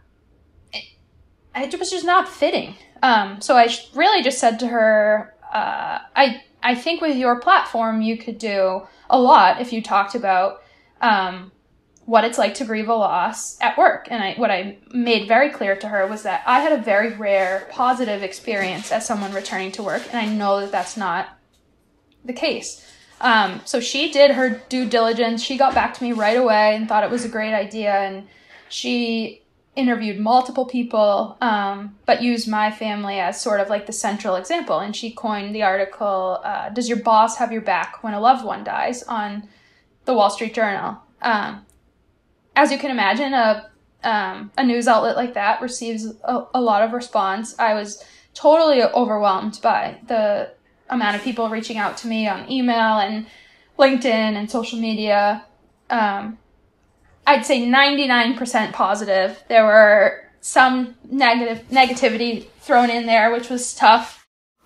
just not fitting. So I really just said to her, I think with your platform, you could do a lot if you talked about what it's like to grieve a loss at work. And what I made very clear to her was that I had a very rare positive experience as someone returning to work, and I know that that's not the case. So she did her due diligence. She got back to me right away and thought it was a great idea, and she interviewed multiple people, but used my family as sort of like the central example. And she coined the article, "Does your boss have your back when a loved one dies?" on the Wall Street Journal. As you can imagine, a news outlet like that receives a lot of response. I was totally overwhelmed by the amount of people reaching out to me on email and LinkedIn and social media. I'd say 99% positive. There were some negativity thrown in there, which was tough.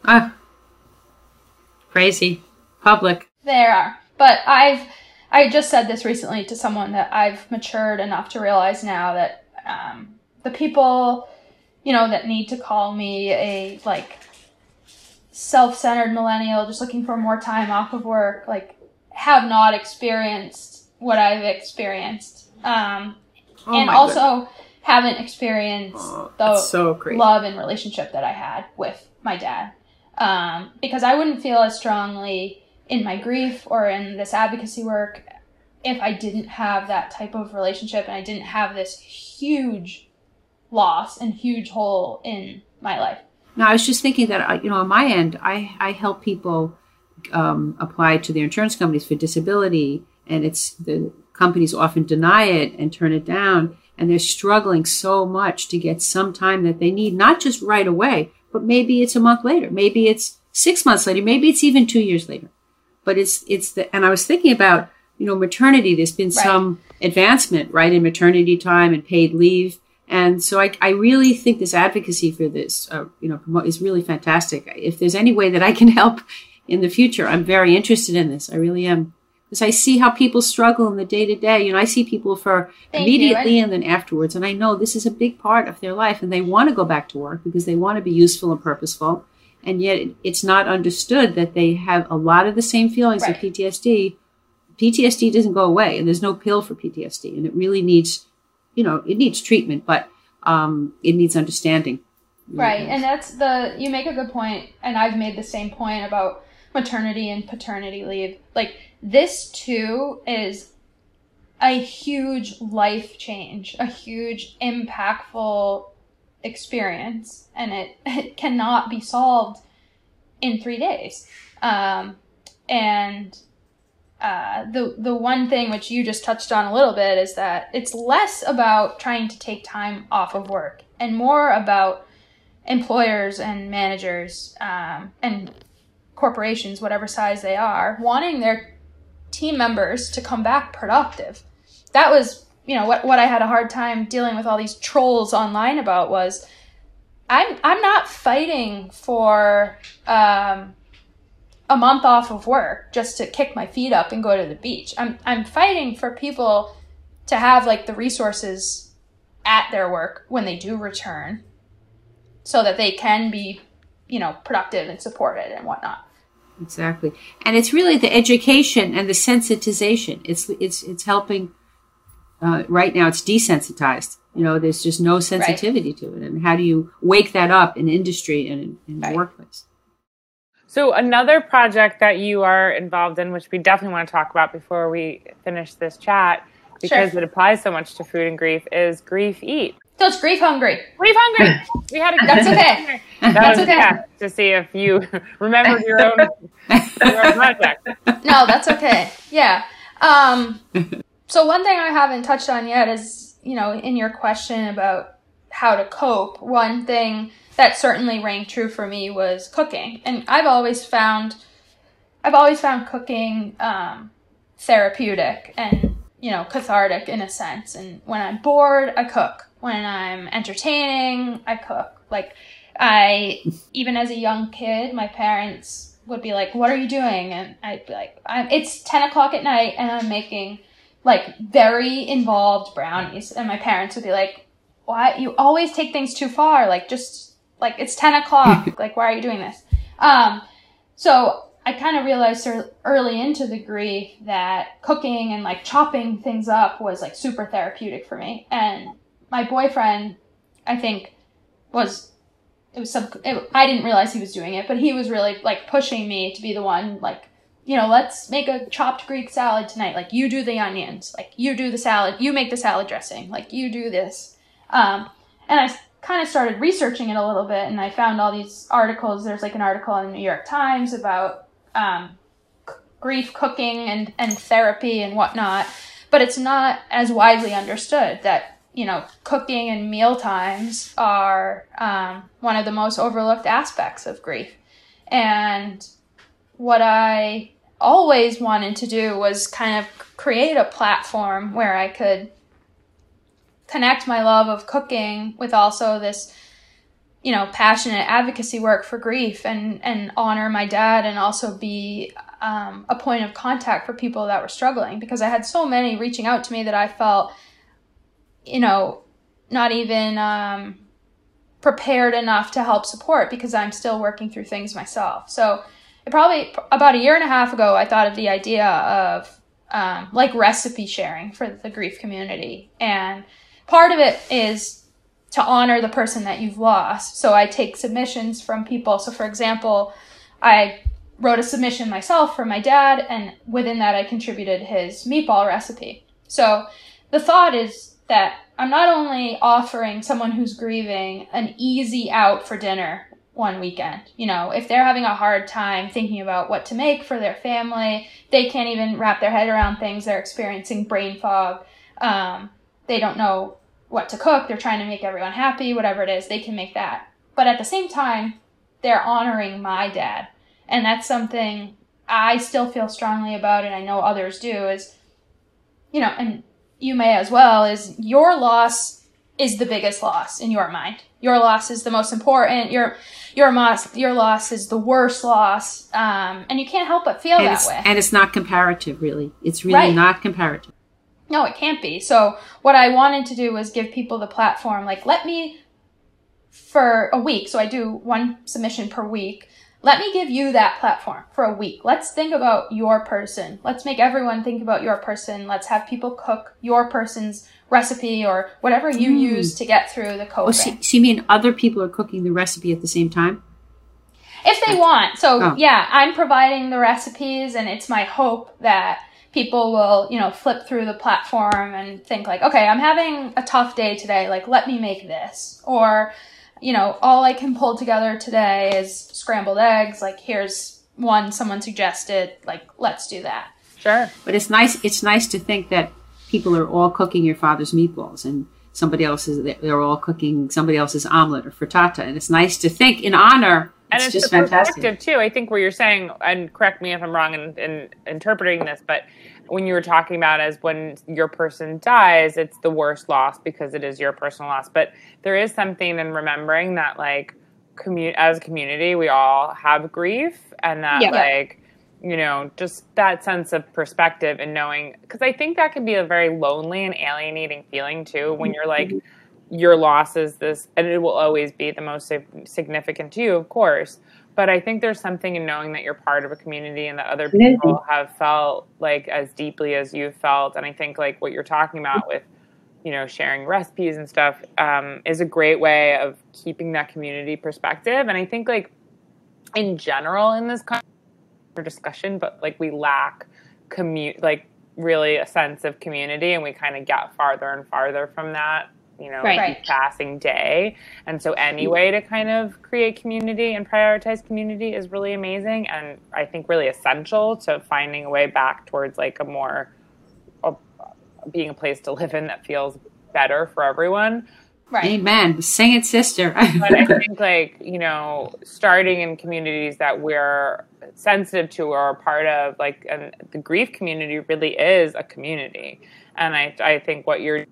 Crazy. Public. There are. But I just said this recently to someone that I've matured enough to realize now that the people, that need to call me a, self-centered millennial just looking for more time off of work, have not experienced what I've experienced. And also haven't experienced the love and relationship that I had with my dad. Because I wouldn't feel as strongly in my grief or in this advocacy work if I didn't have that type of relationship and I didn't have this huge loss and huge hole in my life. Now, I was just thinking that, on my end, I help people apply to their insurance companies for disability, and the companies often deny it and turn it down, and they're struggling so much to get some time that they need, not just right away, but maybe it's a month later, maybe it's 6 months later, maybe it's even 2 years later. But and I was thinking about, maternity. There's been some advancement, right, in maternity time and paid leave. And so I really think this advocacy for this, is really fantastic. If there's any way that I can help in the future, I'm very interested in this. I really am. Because I see how people struggle in the day-to-day. I see people for immediately and then afterwards. And I know this is a big part of their life. And they want to go back to work because they want to be useful and purposeful. And yet it's not understood that they have a lot of the same feelings of PTSD. PTSD doesn't go away. And there's no pill for PTSD. And it really needs, it needs treatment, but it needs understanding. Right. And you make a good point. And I've made the same point about maternity and paternity leave. This too is a huge life change, a huge impactful experience, and it cannot be solved in 3 days. The one thing which you just touched on a little bit is that it's less about trying to take time off of work and more about employers and managers and corporations, whatever size they are, wanting their team members to come back productive. That was, what I had a hard time dealing with all these trolls online about was I'm not fighting for a month off of work just to kick my feet up and go to the beach. I'm fighting for people to have the resources at their work when they do return so that they can be, productive and supported and whatnot. Exactly. And it's really the education and the sensitization. It's helping. Right now it's desensitized. There's just no sensitivity to it. And how do you wake that up in industry and in the workplace? So another project that you are involved in, which we definitely want to talk about before we finish this chat, because it applies so much to food and grief, is Grief Eat. So it's Grief Hungry. Grief Hungry. We had a That's okay. That's okay. Yeah, to see if you remembered your own project. No, that's okay. Yeah. So one thing I haven't touched on yet is, in your question about how to cope, one thing that certainly rang true for me was cooking. And I've always found cooking therapeutic and, cathartic in a sense. And when I'm bored, I cook. When I'm entertaining, I cook. Even as a young kid, my parents would be like, "What are you doing?" And I'd be like, "It's 10 o'clock at night and I'm making very involved brownies." And my parents would be like, "Why? You always take things too far. It's 10 o'clock. Why are you doing this?" So I kind of realized early into the grief that cooking and chopping things up was super therapeutic for me. And my boyfriend, I think, I didn't realize he was doing it, but he was really pushing me to be the one, let's make a chopped Greek salad tonight. You do the onions, you do the salad, you make the salad dressing, you do this. And I kind of started researching it a little bit, and I found all these articles. There's like an article in the New York Times about grief cooking and therapy and whatnot, but it's not as widely understood that, you know, cooking and meal times are one of the most overlooked aspects of grief. And what I always wanted to do was kind of create a platform where I could connect my love of cooking with also this, you know, passionate advocacy work for grief, and honor my dad, and also be a point of contact for people that were struggling, because I had so many reaching out to me that I felt, you know, not even prepared enough to help support, because I'm still working through things myself. So probably about a year and a half ago, I thought of the idea of like recipe sharing for the grief community. And part of it is to honor the person that you've lost. So I take submissions from people. So for example, I wrote a submission myself for my dad, and within that I contributed his meatball recipe. So the thought is that I'm not only offering someone who's grieving an easy out for dinner one weekend. You know, if they're having a hard time thinking about what to make for their family, they can't even wrap their head around things, they're experiencing brain fog, they don't know what to cook, they're trying to make everyone happy, whatever it is, they can make that. But at the same time, they're honoring my dad. And that's something I still feel strongly about, and I know others do, is, you know, and you may as well, is your loss is the biggest loss in your mind. Your loss is the most important. Your loss is the worst loss. And you can't help but feel that way. And it's not comparative, really. It's really not comparative. No, it can't be. So what I wanted to do was give people the platform, like, let me, for a week, so I do one submission per week, let me give you that platform for a week. Let's think about your person. Let's make everyone think about your person. Let's have people cook your person's recipe or whatever you use to get through the coping. So you mean other people are cooking the recipe at the same time? If they want. So yeah, I'm providing the recipes, and it's my hope that people will, you know, flip through the platform and think like, okay, I'm having a tough day today. Like, let me make this. Or, you know, all I can pull together today is scrambled eggs. Like, here's one someone suggested. Like, let's do that. Sure. But it's nice to think that people are all cooking your father's meatballs, and they're all cooking somebody else's omelet or frittata. And it's nice to think in honor. And it's just the fantastic perspective too. I think what you're saying, and correct me if I'm wrong in interpreting this, but when you were talking about as when your person dies, it's the worst loss because it is your personal loss. But there is something in remembering that, like, as a community, we all have grief, and that like, you know, just that sense of perspective and knowing, because I think that can be a very lonely and alienating feeling too, when you're like, your loss is this, and it will always be the most significant to you, of course. But I think there's something in knowing that you're part of a community and that other people have felt like as deeply as you've felt. And I think like what you're talking about with, you know, sharing recipes and stuff is a great way of keeping that community perspective. And I think like in general in this discussion, but like we lack like really a sense of community, and we kind of get farther and farther from that, you know, each passing day. And so any way to kind of create community and prioritize community is really amazing, and I think really essential to finding a way back towards like a more being a place to live in that feels better for everyone. Right. Amen. Sing it, sister. But I think like, you know, starting in communities that we're sensitive to or are part of, like, and the grief community really is a community. And I think what you're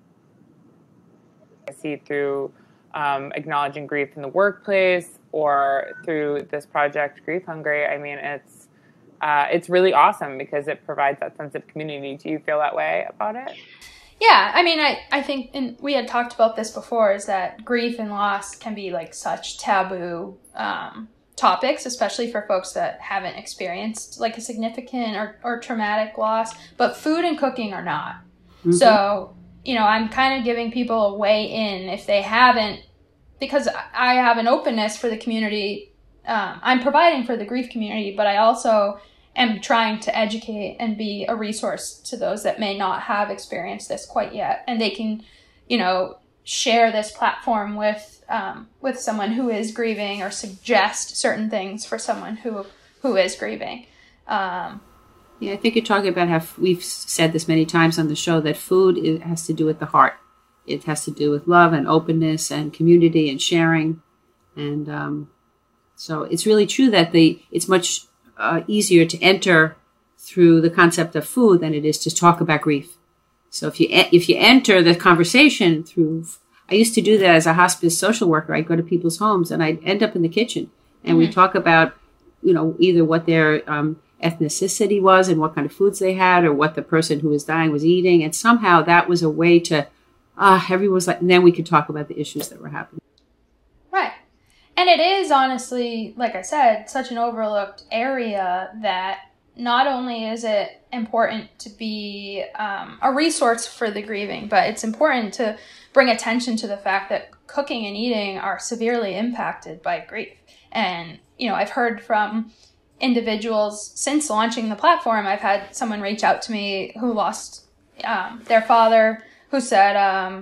see through acknowledging grief in the workplace or through this project Grief Hungry, I mean, it's really awesome because it provides that sense of community. Do you feel that way about it? Yeah, I mean, I think, and we had talked about this before, is that grief and loss can be like such taboo topics, especially for folks that haven't experienced like a significant or traumatic loss, but food and cooking are not. Mm-hmm. So, you know, I'm kind of giving people a way in if they haven't, because I have an openness for the community. I'm providing for the grief community, but I also am trying to educate and be a resource to those that may not have experienced this quite yet. And they can, you know, share this platform with someone who is grieving, or suggest certain things for someone who is grieving. Yeah, I think you're talking about how we've said this many times on the show, that food has to do with the heart. It has to do with love and openness and community and sharing. And so it's really true that it's much easier to enter through the concept of food than it is to talk about grief. So if you enter the conversation through, I used to do that as a hospice social worker. I'd go to people's homes and I'd end up in the kitchen, and we talk about, either what their ethnicity was and what kind of foods they had, or what the person who was dying was eating. And somehow that was a way to, everyone's like, and then we could talk about the issues that were happening. Right. And it is honestly, like I said, such an overlooked area that not only is it important to be a resource for the grieving, but it's important to bring attention to the fact that cooking and eating are severely impacted by grief. And, I've heard from individuals since launching the platform. I've had someone reach out to me who lost their father, who said,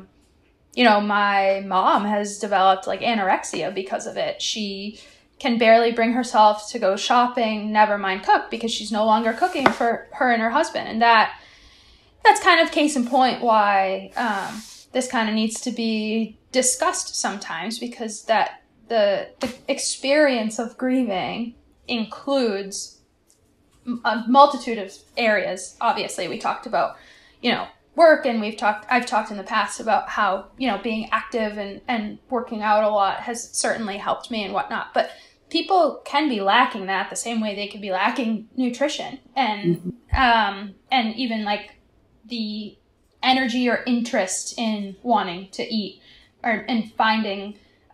my mom has developed like anorexia because of it. She can barely bring herself to go shopping, never mind cook, because she's no longer cooking for her and her husband. And that's kind of case in point why this kind of needs to be discussed sometimes, because that the experience of grieving includes a multitude of areas. Obviously, we talked about, work, and I've talked in the past about how, being active and working out a lot has certainly helped me and whatnot. But people can be lacking that the same way they could be lacking nutrition and even like the energy or interest in wanting to eat and finding,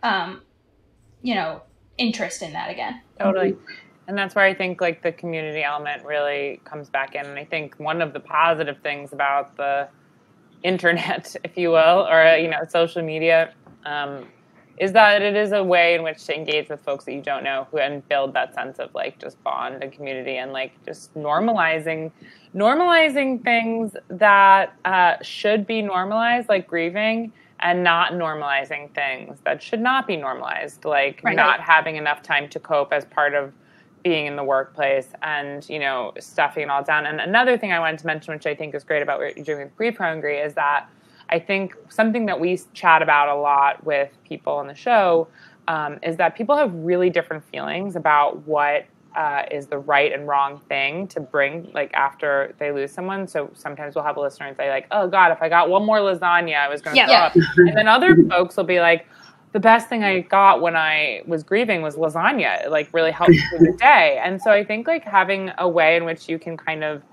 interest in that again. Totally. And that's where I think like the community element really comes back in. And I think one of the positive things about the internet, if you will, or, social media, is that it is a way in which to engage with folks that you don't know and build that sense of like just bond and community, and like just normalizing things that should be normalized, like grieving, and not normalizing things that should not be normalized, like not having enough time to cope as part of being in the workplace, and, stuffing it all down. And another thing I wanted to mention, which I think is great about what you're doing with Grief Hungry, is that I think something that we chat about a lot with people on the show is that people have really different feelings about what is the right and wrong thing to bring, like, after they lose someone. So sometimes we'll have a listener and say, like, oh, God, if I got one more lasagna, I was going to throw up. And then other folks will be like, the best thing I got when I was grieving was lasagna. It, like, really helped through the day. And so I think, like, having a way in which you can kind of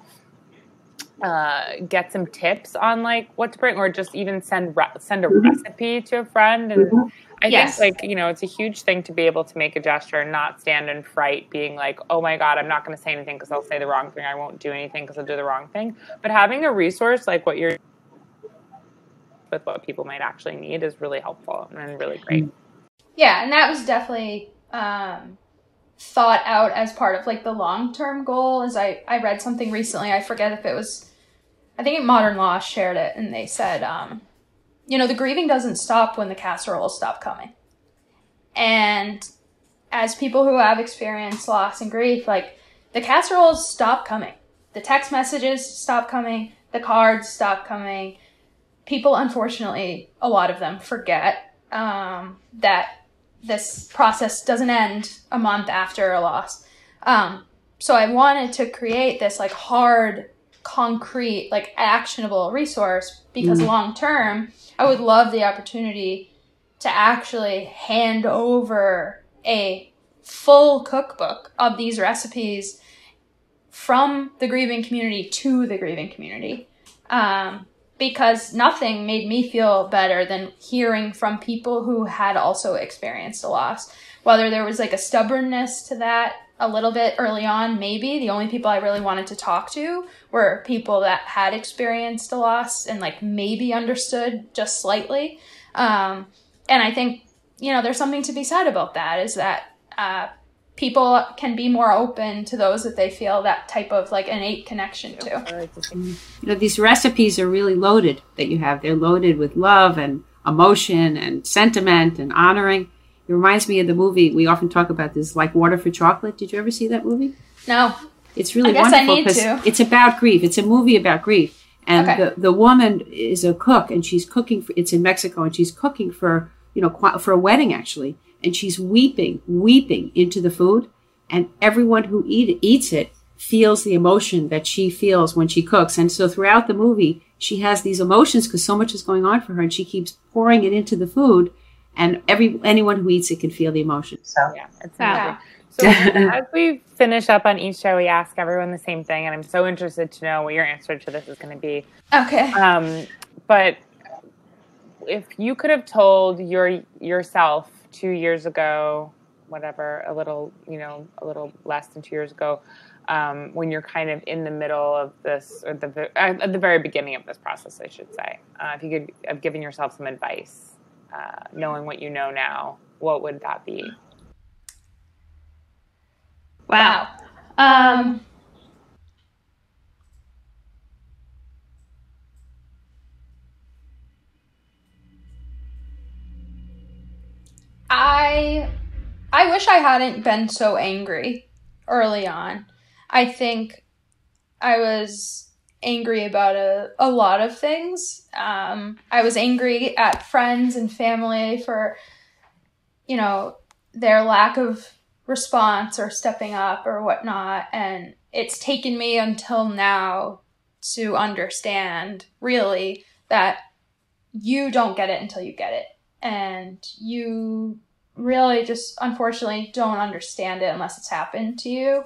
get some tips on, like, what to bring, or just even send a recipe to a friend. And I think, like, it's a huge thing to be able to make a gesture and not stand in fright being like, oh my God, I'm not going to say anything because I'll say the wrong thing. I won't do anything because I'll do the wrong thing. But having a resource like what you're with what people might actually need is really helpful and really great. Yeah, and that was definitely thought out as part of like the long-term goal. As I read something recently, I forget if it was, I think Modern Law shared it, and they said, the grieving doesn't stop when the casseroles stop coming. And as people who have experienced loss and grief, like, the casseroles stop coming. The text messages stop coming. The cards stop coming. People, unfortunately, a lot of them forget that this process doesn't end a month after a loss. So I wanted to create this, like, hard, concrete, like, actionable resource because long term, I would love the opportunity to actually hand over a full cookbook of these recipes from the grieving community to the grieving community. Because nothing made me feel better than hearing from people who had also experienced a loss. Whether there was like a stubbornness to that a little bit early on, maybe. The only people I really wanted to talk to were people that had experienced a loss and like maybe understood just slightly. And I think, there's something to be said about that, is that people can be more open to those that they feel that type of like innate connection to. These recipes are really loaded that you have. They're loaded with love and emotion and sentiment and honoring. It reminds me of the movie, we often talk about this, Like Water for Chocolate. Did you ever see that movie? No. It's really I guess wonderful I need because to. it's about grief. It's a movie about grief. And the woman is a cook, and she's cooking it's in Mexico, and she's cooking for, for a wedding actually. And she's weeping into the food. And everyone who eats it feels the emotion that she feels when she cooks. And so throughout the movie, she has these emotions because so much is going on for her, and she keeps pouring it into the food. And anyone who eats it can feel the emotion. So yeah, it's amazing. So as we finish up on each show, we ask everyone the same thing, and I'm so interested to know what your answer to this is going to be. Okay. But if you could have told yourself 2 years ago, whatever, a little less than 2 years ago, when you're kind of in the middle of this, or at the very beginning of this process, I should say, if you could have given yourself some advice, knowing what you know now, what would that be? Wow. I wish I hadn't been so angry early on. I think I was angry about a lot of things. I was angry at friends and family for, their lack of response or stepping up or whatnot. And it's taken me until now to understand really that you don't get it until you get it. And you really just unfortunately don't understand it unless it's happened to you.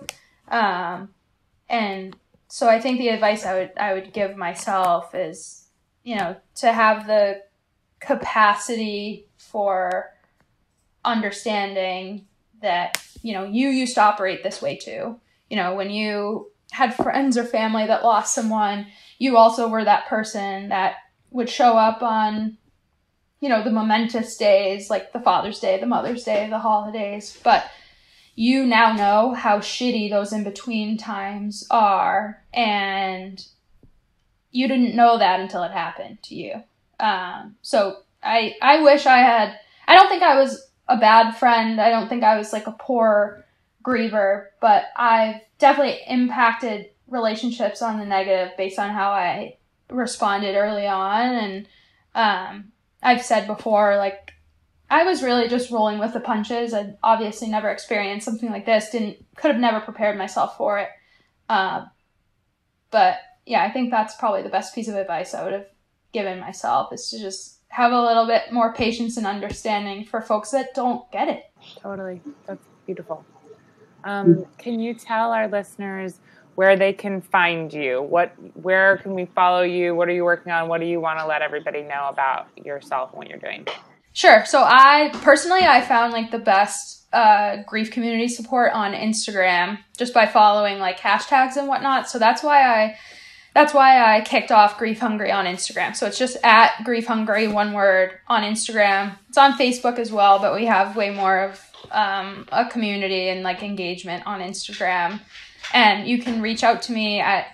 And so I think the advice I would give myself is, to have the capacity for understanding that, you used to operate this way too. When you had friends or family that lost someone, you also were that person that would show up on, the momentous days, like the Father's Day, the Mother's Day, the holidays. But you now know how shitty those in-between times are, and you didn't know that until it happened to you. So I wish I don't think I was a bad friend. I don't think I was like a poor griever, but I've definitely impacted relationships on the negative based on how I responded early on. And I've said before, like, I was really just rolling with the punches. I'd obviously never experienced something like this, could have never prepared myself for it. But yeah, I think that's probably the best piece of advice I would have given myself, is to just have a little bit more patience and understanding for folks that don't get it. Totally. That's beautiful. Can you tell our listeners where they can find you? Where can we follow you? What are you working on? What do you want to let everybody know about yourself and what you're doing? Sure. So I found like the best grief community support on Instagram just by following like hashtags and whatnot. So that's why I kicked off Grief Hungry on Instagram. So it's just at Grief Hungry, one word, on Instagram. It's on Facebook as well, but we have way more of a community and like engagement on Instagram. And you can reach out to me at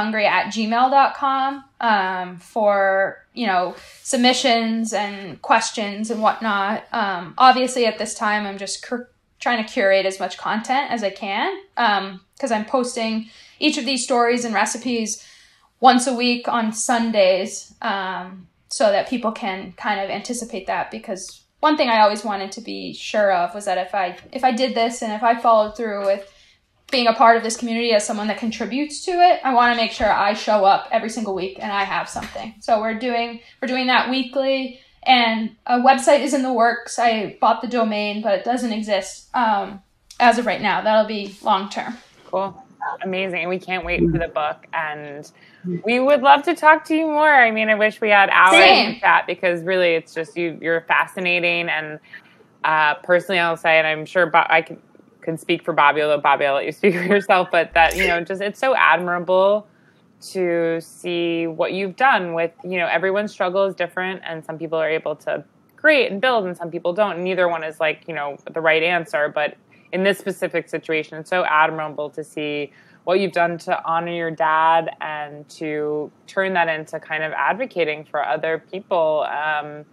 griefhungry@gmail.com for, submissions and questions and whatnot. Obviously, at this time, I'm just trying to curate as much content as I can, because I'm posting each of these stories and recipes once a week on Sundays, so that people can kind of anticipate that. Because one thing I always wanted to be sure of was that if I did this and if I followed through with being a part of this community as someone that contributes to it, I want to make sure I show up every single week and I have something. So we're doing that weekly, and a website is in the works. I bought the domain, but it doesn't exist as of right now. That'll be long term. Cool. Amazing. And we can't wait for the book. And we would love to talk to you more. I mean, I wish we had hours to chat, because really it's just you're fascinating. And personally, I'll say, and I'm sure I can speak for Bobby, although Bobby, I'll let you speak for yourself, but that, just it's so admirable to see what you've done with, everyone's struggle is different, and some people are able to create and build and some people don't. And neither one is like, the right answer, but in this specific situation, it's so admirable to see what you've done to honor your dad and to turn that into kind of advocating for other people.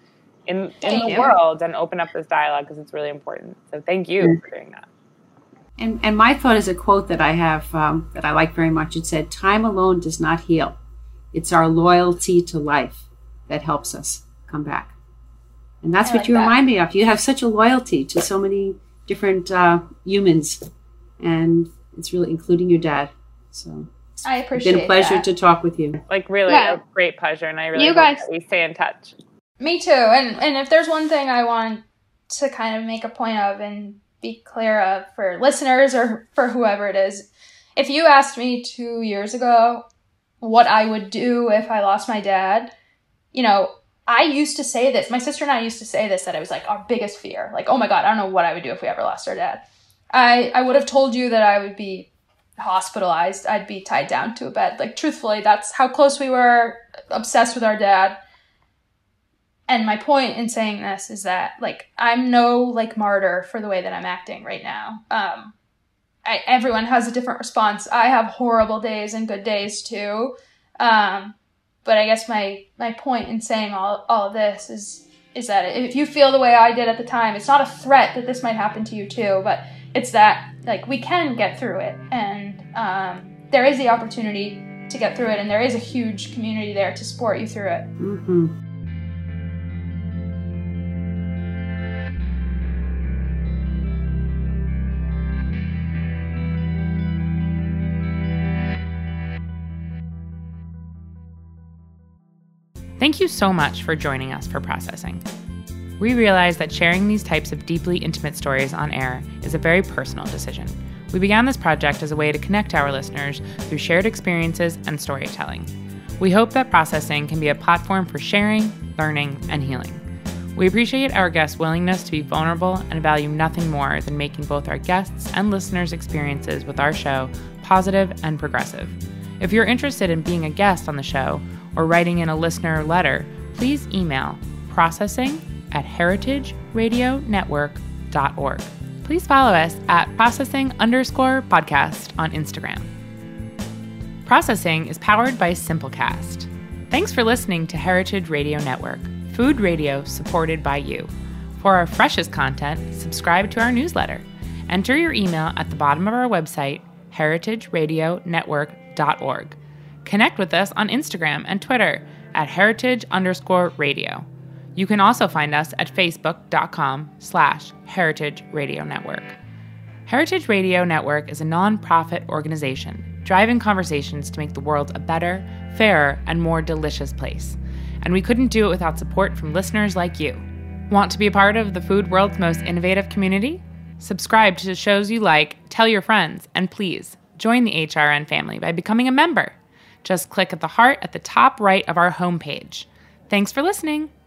in Thank the you. world and open up this dialogue because it's really important. So thank you for doing that. And my thought is a quote that I have that I like very much. It said, "Time alone does not heal. It's our loyalty to life that helps us come back." And that's what you remind me of. You have such a loyalty to so many different humans, and it's really including your dad. So I it's appreciate been a pleasure that. to talk with you. Like really a great pleasure, and I really hope that we stay in touch. Me too. And if there's one thing I want to kind of make a point of and be clear of for listeners or for whoever it is, if you asked me 2 years ago what I would do if I lost my dad, you know, I used to say this. My sister and I used to say this, that it was like our biggest fear. Like, oh my God, I don't know what I would do if we ever lost our dad. I would have told you that I would be hospitalized. I'd be tied down to a bed. Like, truthfully, that's how close we were, obsessed with our dad. And my point in saying this is that, like, I'm no, like, martyr for the way that I'm acting right now. Everyone has a different response. I have horrible days and good days, too. But I guess my point in saying all of this is that if you feel the way I did at the time, it's not a threat that this might happen to you, too, but it's that, like, we can get through it. And there is the opportunity to get through it, and there is a huge community there to support you through it. Mm-hmm. Thank you so much for joining us for Processing. We realize that sharing these types of deeply intimate stories on air is a very personal decision. We began this project as a way to connect our listeners through shared experiences and storytelling. We hope that Processing can be a platform for sharing, learning, and healing. We appreciate our guests' willingness to be vulnerable and value nothing more than making both our guests' and listeners' experiences with our show positive and progressive. If you're interested in being a guest on the show or writing in a listener letter, please email processing@heritageradionetwork.org. Please follow us at processing_podcast on Instagram. Processing is powered by Simplecast. Thanks for listening to Heritage Radio Network, food radio supported by you. For our freshest content, subscribe to our newsletter. Enter your email at the bottom of our website, heritageradionetwork.org. Connect with us on Instagram and Twitter at heritage_radio. You can also find us at facebook.com/Heritage Radio Network. Heritage Radio Network is a nonprofit organization driving conversations to make the world a better, fairer, and more delicious place. And we couldn't do it without support from listeners like you. Want to be a part of the food world's most innovative community? Subscribe to the shows you like, tell your friends, and please join the HRN family by becoming a member. Just click at the heart at the top right of our homepage. Thanks for listening.